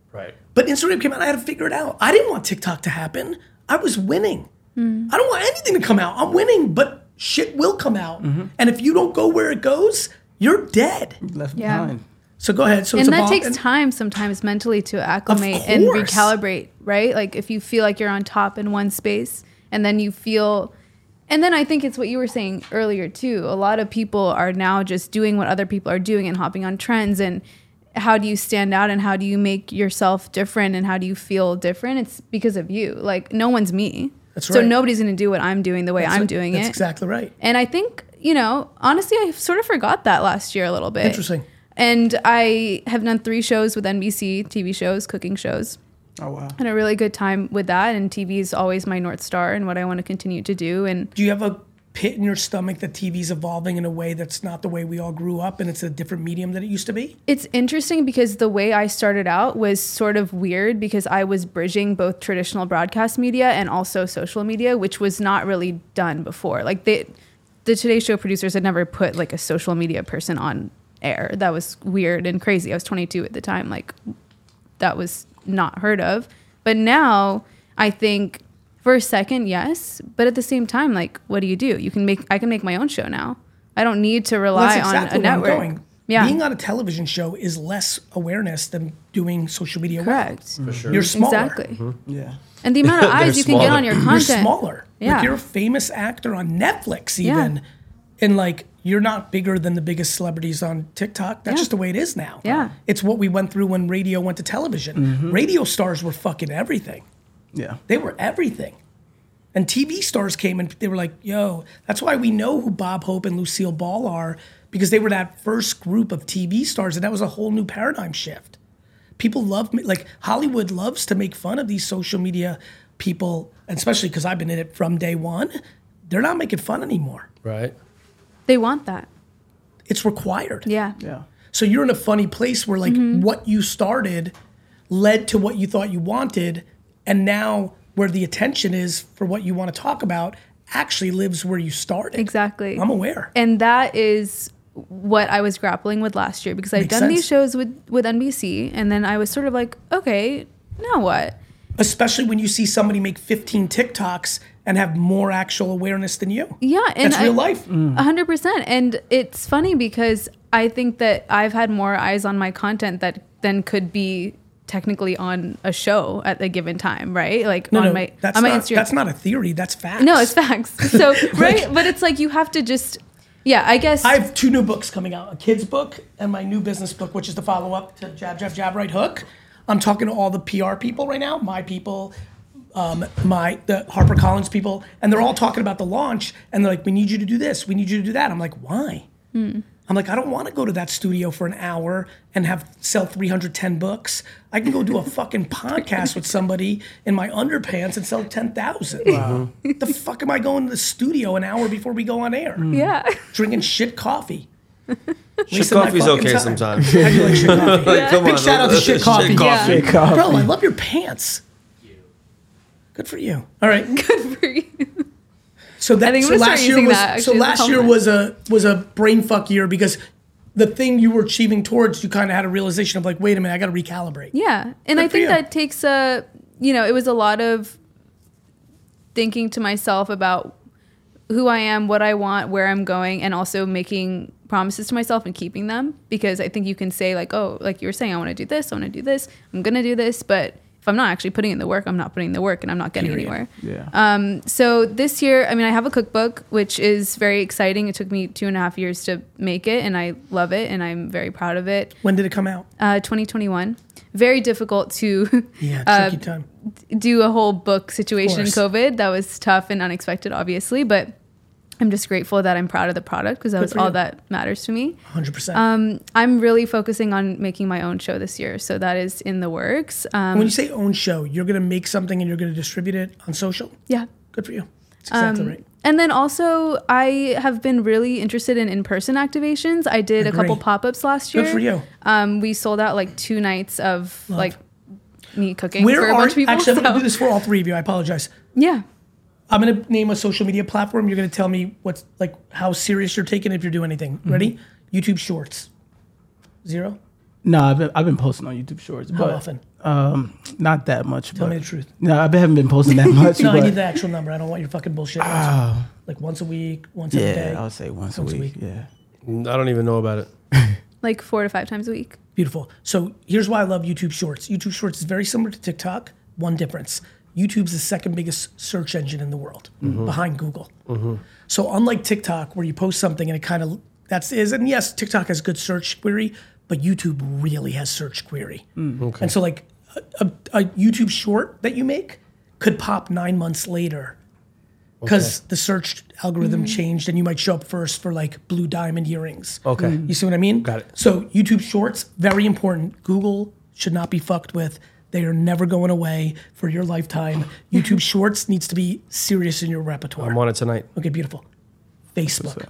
Right. But Instagram came out, I had to figure it out. I didn't want TikTok to happen. I was winning. Mm. I don't want anything to come out. I'm winning, but shit will come out. Mm-hmm. And if you don't go where it goes, you're dead. Left Yeah. behind. So go ahead. So And it's that evol- takes and- time sometimes mentally to acclimate and course. recalibrate, right? Like if you feel like you're on top in one space and then you feel, and then I think it's what you were saying earlier too. A lot of people are now just doing what other people are doing and hopping on trends. And how do you stand out and how do you make yourself different and how do you feel different? It's because of you. Like no one's me. That's So right. nobody's going to do what I'm doing the way That's I'm a- doing That's it. exactly right. And I think, you know, honestly, I sort of forgot that last year a little bit. Interesting. And I have done three shows with N B C, T V shows, cooking shows. Oh wow. Had a really good time with that. And T V is always my North Star and what I want to continue to do. And Do you have a pit in your stomach that T V's evolving in a way that's not the way we all grew up and it's a different medium than it used to be? it's interesting because the way I started out was sort of weird because I was bridging both traditional broadcast media and also social media, which was not really done before. Like they, the Today Show producers had never put like a social media person on air. That was weird and crazy. I was twenty-two at the time. Like that was not heard of. But now I think for a second, yes. But at the same time, like, what do you do? You can make, I can make my own show now. I don't need to Well, rely that's exactly on a where I'm network. going. Yeah. Being on a television show is less awareness than doing social media. Correct. For sure. You're smaller. Exactly. Yeah. And the amount of They're eyes you can get smaller. on your You're content. smaller. Yeah. Like you're a famous actor on Netflix Yeah. even. And like you're not bigger than the biggest celebrities on TikTok. That's Yeah. just the way it is now. Yeah. It's what we went through when radio went to television. Mm-hmm. Radio stars were fucking everything. Yeah. They were everything. And T V stars came and they were like, yo, that's why we know who Bob Hope and Lucille Ball are, because they were that first group of T V stars, and that was a whole new paradigm shift. People love me, like Hollywood loves to make fun of these social media people, and especially because I've been in it from day one. They're not making fun anymore. Right. They want that. It's required. Yeah. Yeah. So you're in a funny place where like what you started led to what you thought you wanted, and now where the attention is for what you want to talk about actually lives where you started. Exactly. I'm aware. And that is what I was grappling with last year because I'd Makes done these sense. shows with, with N B C and then I was sort of like, okay, now what? Especially when you see somebody make fifteen TikToks and have more actual awareness than you. Yeah. And That's real I- life. A hundred percent. And it's funny because I think that I've had more eyes on my content that than could be technically on a show at a given time, right? Like No, on no, my that's on my not, Instagram. that's not a theory. That's facts. No, it's facts. So right, but it's like you have to just, yeah. I guess I have two new books coming out: a kids book and my new business book, which is the follow up to Jab Jab Jab Right Hook. I'm talking to all the P R people right now, my people, um, my the HarperCollins people, and they're all talking about the launch. And they're like, "We need you to do this. We need you to do that." I'm like, "Why?" Hmm. I'm like, I don't want to go to that studio for an hour and have sell three hundred ten books. I can go do a fucking podcast with somebody in my underpants and sell ten thousand. Wow. The fuck am I going to the studio an hour before we go on air? yeah. Drinking shit coffee. Shit Wasting my coffee's fucking okay time. sometimes. I do like shit coffee. Like, come Big on, shout out to let's- Shit Coffee. Shit coffee. Yeah. Shit coffee. Bro, I love your pants. Good for you. All right. Good for you. So that I think so I'm gonna last start year using was that, so actually, as a last year compliment. was a was a brain fuck year because the thing you were achieving towards, you kind of had a realization of like, wait a minute, I got to recalibrate. Yeah. And Good I for think you. that takes a, you know, it was a lot of thinking to myself about who I am, what I want, where I'm going, and also making promises to myself and keeping them. Because I think you can say like, oh, like you were saying, I want to do this, I want to do this, I'm going to do this. But if I'm not actually putting in the work, I'm not putting in the work and I'm not getting Period. anywhere. Yeah. Um, so this year, I mean, I have a cookbook, which is very exciting. It took me two and a half years to make it, and I love it, and I'm very proud of it. When did it come out? Uh, twenty twenty-one. Very difficult to Yeah, uh, tricky time. do a whole book situation in course. COVID. That was tough and unexpected, obviously, but I'm just grateful that I'm proud of the product because that Good was for all you. that matters to me. one hundred percent. Um, I'm really focusing on making my own show this year, so that is in the works. Um, when you say own show, you're going to make something and you're going to distribute it on social? yeah. Good for you. That's exactly Um, right. And then also, I have been really interested in in-person activations. I did a couple Agree. pop-ups last year. Good for you. Um, we sold out like two nights of like me cooking Where for a are, bunch of people. actually, I'm going to so- do this for all three of you. I apologize. Yeah. I'm going to name a social media platform. You're going to tell me what's like how serious you're taking if you're doing anything. Mm-hmm. Ready? YouTube Shorts. Zero? No, I've been, I've been posting on YouTube Shorts. How but, often? Um, not that much. Tell but, me the truth. No, I haven't been posting that much. No, but, I need the actual number. I don't want your fucking bullshit. Oh. Like once a week, once every day. Yeah, I would say once, Once a a week. week. Yeah. I don't even know about it. Like four to five times a week. Beautiful. So here's why I love YouTube Shorts. YouTube Shorts is very similar to TikTok. One difference. YouTube's the second biggest search engine in the world, Mm-hmm. behind Google. So unlike TikTok, where you post something and it kind of that's is, and yes, TikTok has good search query, but YouTube really has search query. Mm. And so like a, a, a YouTube short that you make could pop nine months later because the search algorithm changed, and you might show up first for like blue diamond earrings. Okay. You see what I mean? Got it. So YouTube Shorts, very important. Google should not be fucked with. They are never going away for your lifetime. YouTube Shorts needs to be serious in your repertoire. I'm on it tonight. Okay, beautiful. Facebook.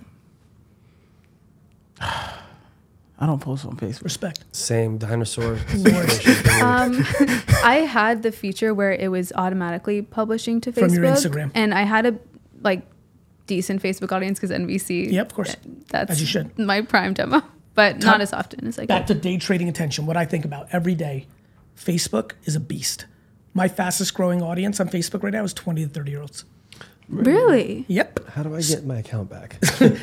I don't post on Facebook. Respect. Same dinosaur. Um, I had the feature where it was automatically publishing to Facebook. From your Instagram. And I had a like decent Facebook audience because N B C. Yep, of course. That's As you should. my prime demo, but Top- not as often as I Back could. to day trading attention, what I think about every day, Facebook is a beast. My fastest growing audience on Facebook right now is twenty to thirty year olds. Really? Yep. How do I get my account back?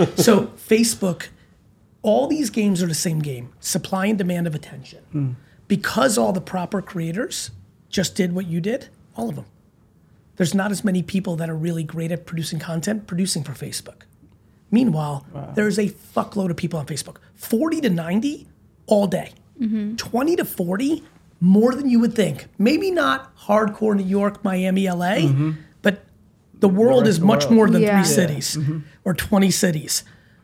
So Facebook, all these games are the same game, supply and demand of attention. Because all the proper creators just did what you did, all of them. There's not as many people that are really great at producing content producing for Facebook. Meanwhile, there's a fuckload of people on Facebook. forty to ninety all day. twenty to forty, more than you would think. Maybe not hardcore New York, Miami, L A, but the world rest is of the much world. more than Yeah. three cities or twenty cities.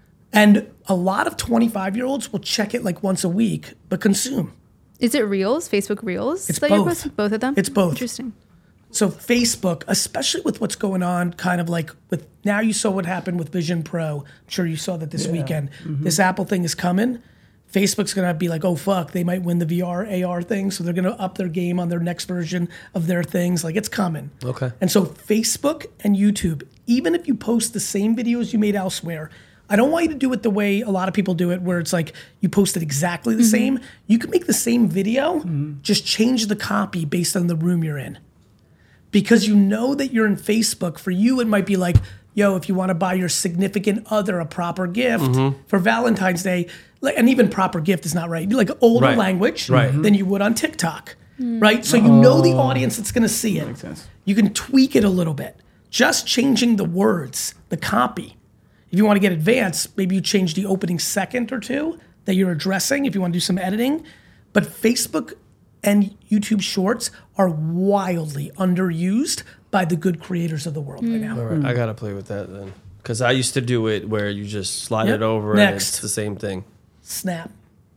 And a lot of twenty-five year olds will check it like once a week, but consume. Is it Reels? Facebook Reels? It's that you're both. posting? Both of them? It's both. Interesting. So Facebook, especially with what's going on, kind of like with now you saw what happened with Vision Pro. I'm sure you saw that this weekend. This Apple thing is coming. Facebook's gonna be like, oh fuck, they might win the V R, A R thing, so they're gonna up their game on their next version of their things. Like it's coming. Okay. And so Facebook and YouTube, even if you post the same videos you made elsewhere, I don't want you to do it the way a lot of people do it, where it's like you post it exactly the same. You can make the same video, just change the copy based on the room you're in. Because you know that you're in Facebook. For you, it might be like, yo, if you want to buy your significant other a proper gift for Valentine's Day, like, and even proper gift is not right. Like older Right. language Right. than you would on TikTok, right? So you know the audience that's going to see it. Makes sense. You can tweak it a little bit. Just changing the words, the copy. If you want to get advanced, maybe you change the opening second or two that you're addressing if you want to do some editing. But Facebook and YouTube Shorts are wildly underused by the good creators of the world right now. All right, I gotta play with that then, because I used to do it where you just slide Yep. it over Next. and it's the same thing. Snap.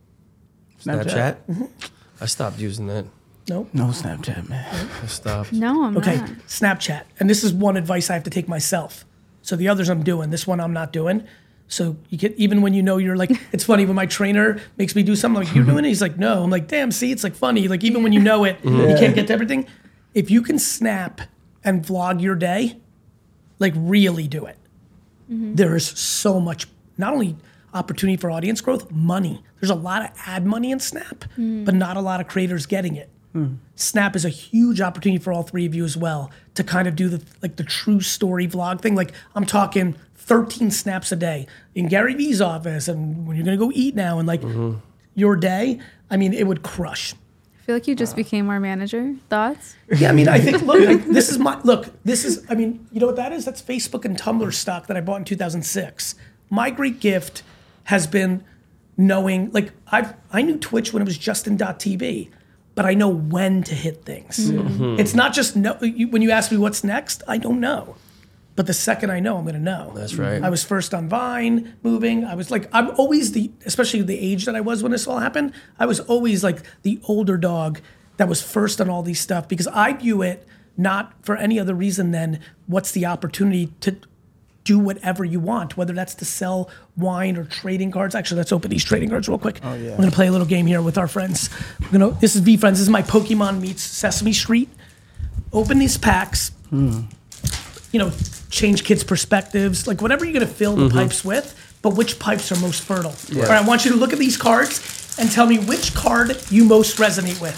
Snapchat. I stopped using that. Nope. No Snapchat, man. I stopped. No, I'm Okay, not. Snapchat. And this is one advice I have to take myself. So the others I'm doing, this one I'm not doing. So you get, even when you know you're like, it's funny when my trainer makes me do something, like, you're doing it? He's like, no. I'm like, damn, see, it's like funny. Like even when you know it, you can't get to everything. If you can snap and vlog your day, like really do it. There is so much, not only opportunity for audience growth, money. There's a lot of ad money in Snap, but not a lot of creators getting it. Snap is a huge opportunity for all three of you as well to kind of do the like the true story vlog thing. Like I'm talking thirteen snaps a day in Gary Vee's office, and when you're gonna go eat now, and like your day. I mean, it would crush. I feel like you just became our manager. Thoughts? Yeah, I mean, I think look, like, this is my look. This is, I mean, you know what that is? That's Facebook and Tumblr stock that I bought in two thousand six. My great gift has been knowing, like I I knew Twitch when it was Justin dot T V. But I know when to hit things. It's not just no, you, when you ask me what's next, I don't know. But the second I know, I'm gonna know. That's right. I was first on Vine, moving. I was like, I'm always the, especially the age that I was when this all happened, I was always like the older dog that was first on all these stuff because I view it not for any other reason than what's the opportunity to do whatever you want, whether that's to sell wine or trading cards. Actually, let's open these trading cards real quick. Oh, yeah. We're gonna play a little game here with our friends. We're gonna, this is V Friends. This is my Pokemon meets Sesame Street. Open these packs. Hmm. You know, change kids' perspectives, like whatever you're gonna fill the pipes with, but which pipes are most fertile. All right, I want you to look at these cards and tell me which card you most resonate with.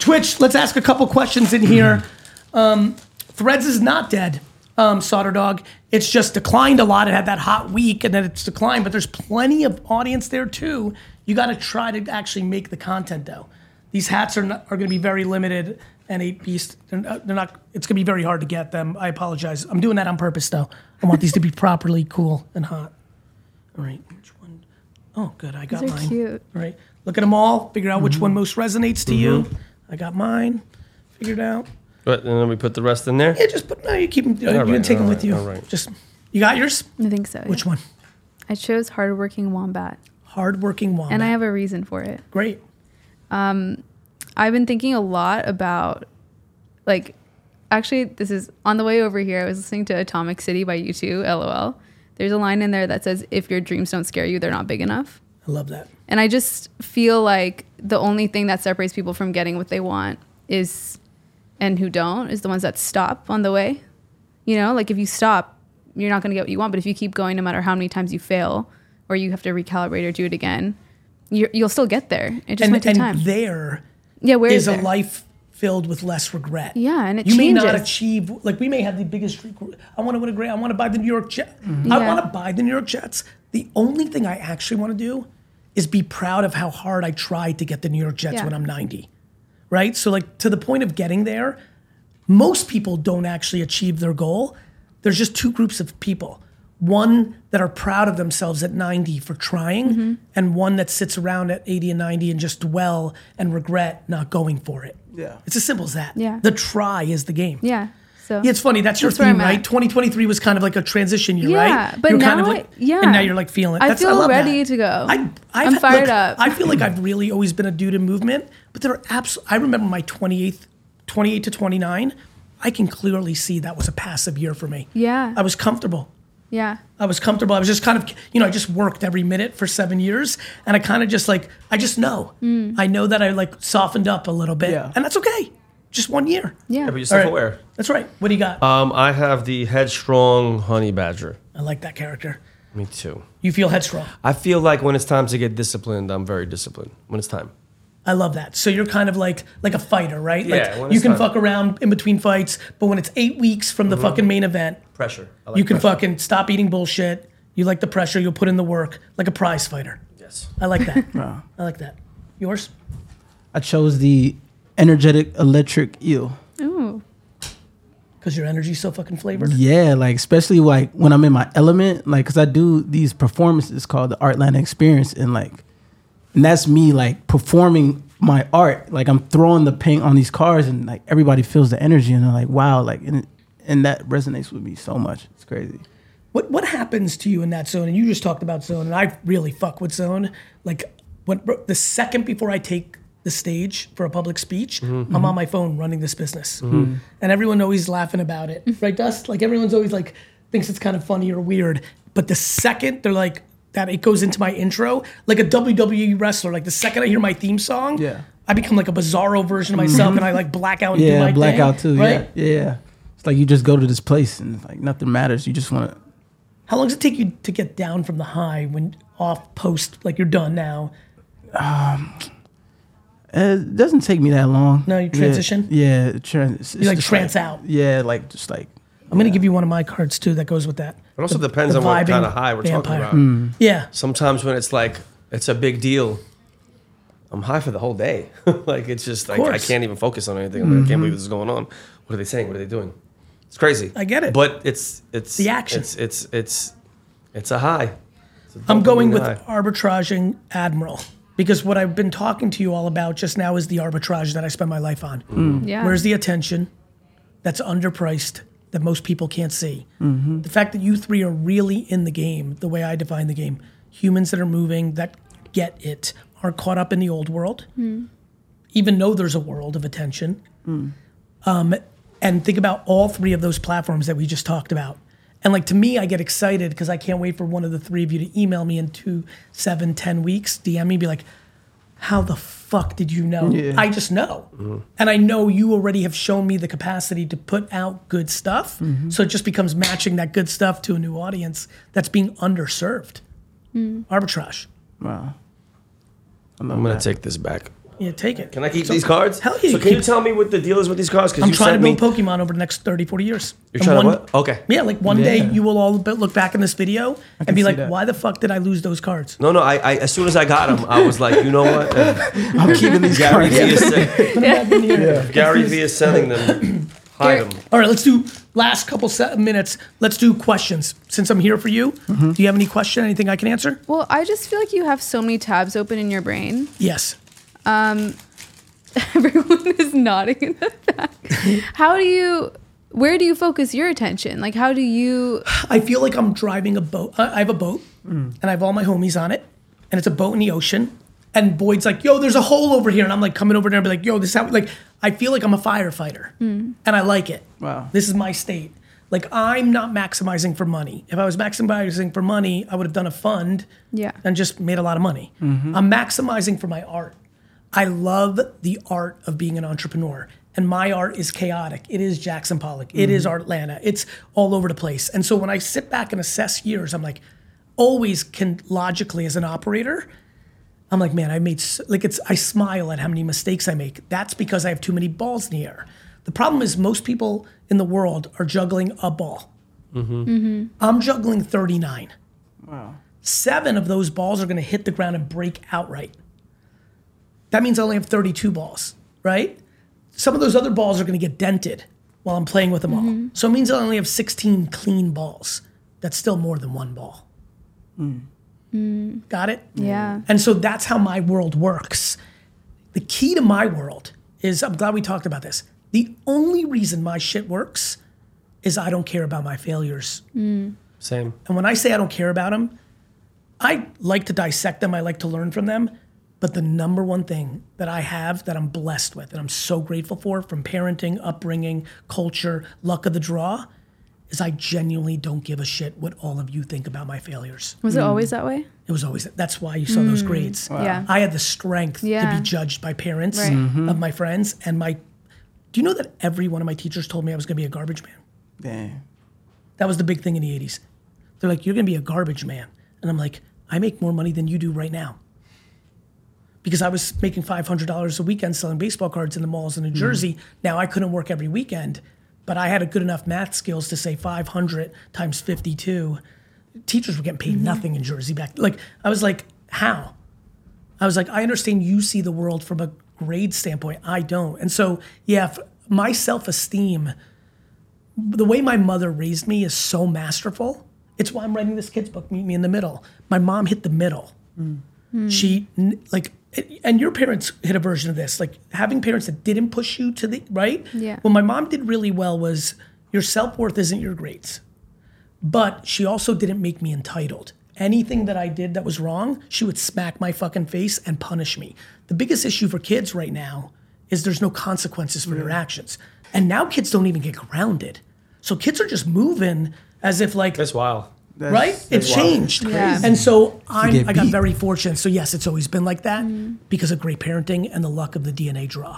Twitch, let's ask a couple questions in here. Um, Threads is not dead, um, Solder Dog. It's just declined a lot. It had that hot week and then it's declined, but there's plenty of audience there too. You got to try to actually make the content though. These hats are not, are going to be very limited, and Eight Beast, they're not, they're not. It's going to be very hard to get them. I apologize. I'm doing that on purpose though. I want these to be properly cool and hot. All right, which one? Oh, good. I got These are mine. cute. All right, look at them all. Figure out which Mm-hmm. one most resonates to you. I got mine figured out. But and then we put the rest in there. Yeah, just put. No, you keep them. You All can right, take them all with right, you. all right. Just. You got yours? I think so. Which yeah. one? I chose hardworking wombat, Hardworking wombat. and I have a reason for it. Great. I've been thinking a lot about, like, actually, this is on the way over here. I was listening to Atomic City by U two, LOL. There's a line in there that says, if your dreams don't scare you, they're not big enough. I love that. And I just feel like the only thing that separates people from getting what they want is, and who don't, is the ones that stop on the way. You know, like if you stop, you're not going to get what you want. But if you keep going, no matter how many times you fail, or you have to recalibrate or do it again, you're, you'll still get there. It just And, might take and time. there Yeah, where is is a there? life filled with less regret. Yeah, and it you may not changes. achieve, like we may have the biggest streak. I want to win a great, I want to buy the New York Jets. I Yeah. want to buy the New York Jets. The only thing I actually want to do is be proud of how hard I tried to get the New York Jets Yeah. when I'm ninety, right? So like to the point of getting there, most people don't actually achieve their goal. There's just two groups of people. One that are proud of themselves at ninety for trying, Mm-hmm. and one that sits around at eighty and ninety and just dwell and regret not going for it. Yeah. It's as simple as that. Yeah. The try is the game. Yeah. So Yeah, it's funny. That's your That's where theme, I'm at. right? twenty twenty-three was kind of like a transition year, Yeah, right? but You're now kind of I- like, yeah. and now you're like feeling it. I That's, feel love ready that. to go. I, I've, I'm fired look, up. I feel like I've really always been a dude in movement, but there are absolutely. I remember my twenty-eighth, twenty-eight to twenty-nine. I can clearly see that was a passive year for me. Yeah. I was comfortable. yeah. I was comfortable. I was just kind of, you know, I just worked every minute for seven years, and I kind of just like, I just know. Mm. I know that I like softened up a little bit, Yeah. and that's okay. Just one year. Yeah. Yeah, but you're All right. self-aware. That's right. What do you got? Um, I have the headstrong honey badger. I like that character. Me too. You feel headstrong. I feel like when it's time to get disciplined, I'm very disciplined. When it's time. I love that. So you're kind of like like a fighter, right? Yeah, Like when you it's can time. fuck around in between fights, but when it's eight weeks from the fucking main event, Pressure. I like you can pressure. fucking stop eating bullshit. You like the pressure. You'll put in the work like a prize fighter. Yes. I like that. I like that. Yours? I chose the energetic electric eel. Ooh. Because your energy's so fucking flavored. Yeah, like especially like when I'm in my element, like because I do these performances called the Artlanda Experience, and like, and that's me like performing my art. Like I'm throwing the paint on these cars, and like everybody feels the energy, and they're like, wow, like, and, and that resonates with me so much. It's crazy. What what happens to you in that zone? And you just talked about zone, and I really fuck with zone. Like when the second before I take the stage for a public speech, Mm-hmm. I'm on my phone running this business, and everyone always laughing about it, right, Dust? Like everyone's always like thinks it's kind of funny or weird, but the second they're like that, it goes into my intro, like a W W E wrestler. Like the second I hear my theme song, Yeah. I become like a bizarro version of myself, and I like black out and do Yeah, my blackout thing, too. right? Yeah, yeah. It's like you just go to this place, and like nothing matters. You just want to. How long does it take you to get down from the high when off post, like you're done now? It doesn't take me that long. No, you transition? Yeah, yeah trans. You like trance out. Yeah, like just like. I'm gonna give you one of my cards too that goes with that. It also The- depends the on what vibing kind of high we're vampire. talking about. Yeah, Sometimes when it's like it's a big deal, I'm high for the whole day. Like it's just like I course. can't even focus on anything. I'm like, I can't believe this is going on. What are they saying? What are they doing? It's crazy. I get it. But it's it's The action. It's it's it's it's a high. It's a I'm going with dopamine high. arbitraging Admiral because what I've been talking to you all about just now is the arbitrage that I spend my life on. Yeah. Where's the attention that's underpriced that most people can't see? The fact that you three are really in the game, the way I define the game, humans that are moving, that get it, aren't caught up in the old world, even though there's a world of attention. Um, and think about all three of those platforms that we just talked about. And like to me, I get excited because I can't wait for one of the three of you to email me in two, seven, ten weeks, D M me, be like, how the fuck did you know? Yeah. I just know. And I know you already have shown me the capacity to put out good stuff. So it just becomes matching that good stuff to a new audience that's being underserved. Arbitrage. Wow. I'm gonna take this back. Yeah, take it. Can I keep these cards? Hell yeah, So you can you keep- tell me what the deal is with these cards? Because I'm you trying to sent build me. Pokemon over the next thirty, forty years. You're And trying to one- what? Okay. Yeah, like one Yeah. day you will all be- look back in this video and can be see like, that. why the fuck did I lose those cards? No, no. I, I as soon as I got them, I was like, you know what? If I'm keeping these Gary cards. V is se- Put them back in here. if Gary V is selling them. Hide Gary- them. All right, let's do last couple set minutes. Let's do questions. Since I'm here for you, Mm-hmm. do you have any question? Anything I can answer? Well, I just feel like you have so many tabs open in your brain. Yes. Everyone is nodding in the back. How do you, where do you focus your attention? Like, how do you, I feel like I'm driving a boat. I I have a boat, and I have all my homies on it, and it's a boat in the ocean. And Boyd's like, "Yo, there's a hole over here," and I'm like coming over there and be like, "Yo, this is how." Like, I feel like I'm a firefighter, and I like it. Wow. This is my state. Like, I'm not maximizing for money. If I was maximizing for money, I would have done a fund, Yeah. and just made a lot of money. I'm maximizing for my art. I love the art of being an entrepreneur. And my art is chaotic. It is Jackson Pollock. It is Artlanta. It's all over the place. And so when I sit back and assess years, I'm like, always can logically as an operator, I'm like, man, I made, s- like it's, I smile at how many mistakes I make. That's because I have too many balls in the air. The problem is most people in the world are juggling a ball. I'm juggling thirty-nine. Wow. Seven of those balls are gonna hit the ground and break outright. That means I only have thirty-two balls, right? Some of those other balls are going to get dented while I'm playing with them all. So it means I only have sixteen clean balls. That's still more than one ball. Got it? yeah. And so that's how my world works. The key to my world is, I'm glad we talked about this. The only reason my shit works is I don't care about my failures. Same. And when I say I don't care about them, I like to dissect them. I like to learn from them. But the number one thing that I have that I'm blessed with and I'm so grateful for from parenting, upbringing, culture, luck of the draw is I genuinely don't give a shit what all of you think about my failures. Was it always that way? It was always, that's why you saw those grades. Yeah. I had the strength to Yeah. be judged by parents Right. of my friends and my, do you know that every one of my teachers told me I was gonna be a garbage man? Damn. That was the big thing in the eighties. They're like, you're gonna be a garbage man. And I'm like, I make more money than you do right now. Because I was making five hundred dollars a weekend selling baseball cards in the malls in New Jersey. Now I couldn't work every weekend, but I had a good enough math skills to say five hundred times fifty-two. Teachers were getting paid nothing in Jersey back. Like, I was like, how? I was like, I understand you see the world from a grade standpoint. I don't. And so, yeah, f- my self-esteem, the way my mother raised me is so masterful. It's why I'm writing this kid's book, Meet Me in the Middle. My mom hit the middle. She, n- like, and your parents hit a version of this, like having parents that didn't push you to the, right? Yeah. What my mom did really well was your self-worth isn't your grades. But she also didn't make me entitled. Anything that I did that was wrong, she would smack my fucking face and punish me. The biggest issue for kids right now is there's no consequences for their actions. And now kids don't even get grounded. So kids are just moving as if like, That's wild. right? It's wild. changed. Yeah. And so I'm, get I got beat. very fortunate. So yes, it's always been like that because of great parenting and the luck of the D N A draw.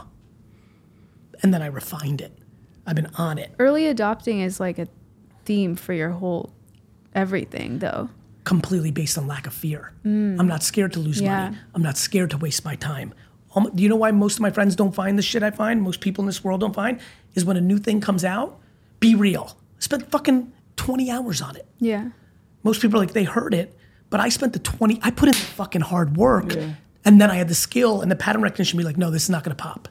And then I refined it. I've been on it. Early adopting is like a theme for your whole everything, though. Completely based on lack of fear. I'm not scared to lose Yeah. money. I'm not scared to waste my time. Um, do you know why most of my friends don't find the shit I find? Most people in this world don't find? Is when a new thing comes out, be real. I spent fucking twenty hours on it. Yeah. Most people are like, they heard it, but I spent the twenty, I put in the fucking hard work. And then I had the skill and the pattern recognition to be like, no, this is not gonna pop.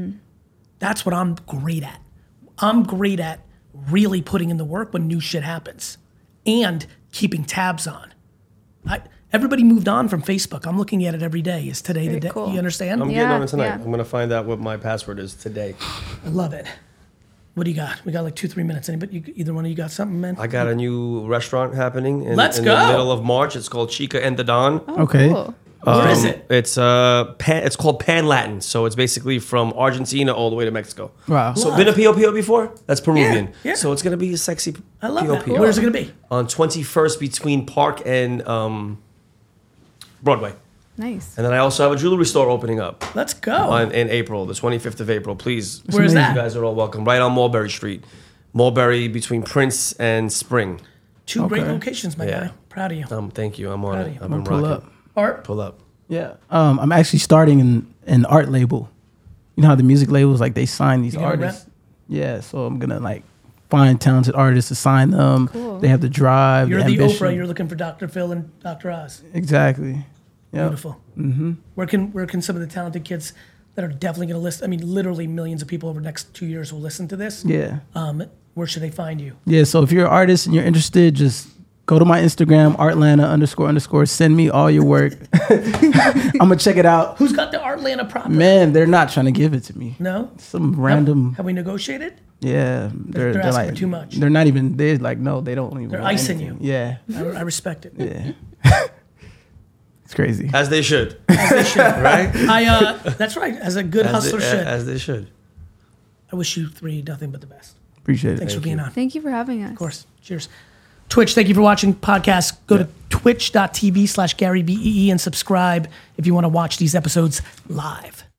That's what I'm great at. I'm great at really putting in the work when new shit happens and keeping tabs on. I, everybody moved on from Facebook. I'm looking at it every day. Is today Very the day? cool. You understand? I'm Yeah, getting on it tonight. yeah. I'm gonna find out what my password is today. I love it. What do you got? We got like two, three minutes. Anybody, you, either one of you got something, man? I got a new restaurant happening in, Let's in go. the middle of March. It's called Chica and the Don. Okay. Cool. Where is Um, it? It's uh, pan, it's called Pan Latin, so it's basically from Argentina all the way to Mexico. Wow. So been a P O P O before? That's Peruvian. Yeah, yeah. So it's gonna be a sexy I love P O that. P O. Where's it gonna be? On twenty-first between Park and um, Broadway. Nice. And then I also have a jewelry store opening up Let's go. on, in April, the twenty-fifth of April. Please, Where's you that? guys are all welcome. Right on Mulberry Street. Mulberry between Prince and Spring. Two great Okay. locations, my Yeah. guy. Proud of you. Um, thank you. I'm on Proud it. of you. I've I'm been gonna pull rocking. up. Art? Pull up. Yeah. Um, I'm actually starting in an art label. You know how the music labels, like, they sign these You gonna artists. Yeah, so I'm gonna like find talented artists to sign them. Cool. They have the drive. You're the, the ambition. Oprah. You're looking for Doctor Phil and Doctor Oz. Exactly. Yep. Beautiful. Mm-hmm. Where can where can some of the talented kids that are definitely going to listen? I mean, literally millions of people over the next two years will listen to this. Yeah. Um, where should they find you? Yeah. So if you're an artist and you're interested, just go to my Instagram, Artlanta underscore underscore. Send me all your work. I'm gonna check it out. Who's got the Artlanta proper? Man, they're not trying to give it to me. No. Some random. Have, have we negotiated? Yeah, they're, they're asking like for too much. They're not even. They're like, no, they don't even. They're want icing anything. you. Yeah, I, I respect it. yeah. It's crazy. As they should. As they should. Right? I. Uh, that's right. As a good As hustler they, should. as they should. I wish you three nothing but the best. Appreciate it. Thanks for being on. Of Thank you for having us. course. Cheers. Twitch, thank you for watching podcast. Go to twitch.tv slash Gary B E E and subscribe if you want to watch these episodes live.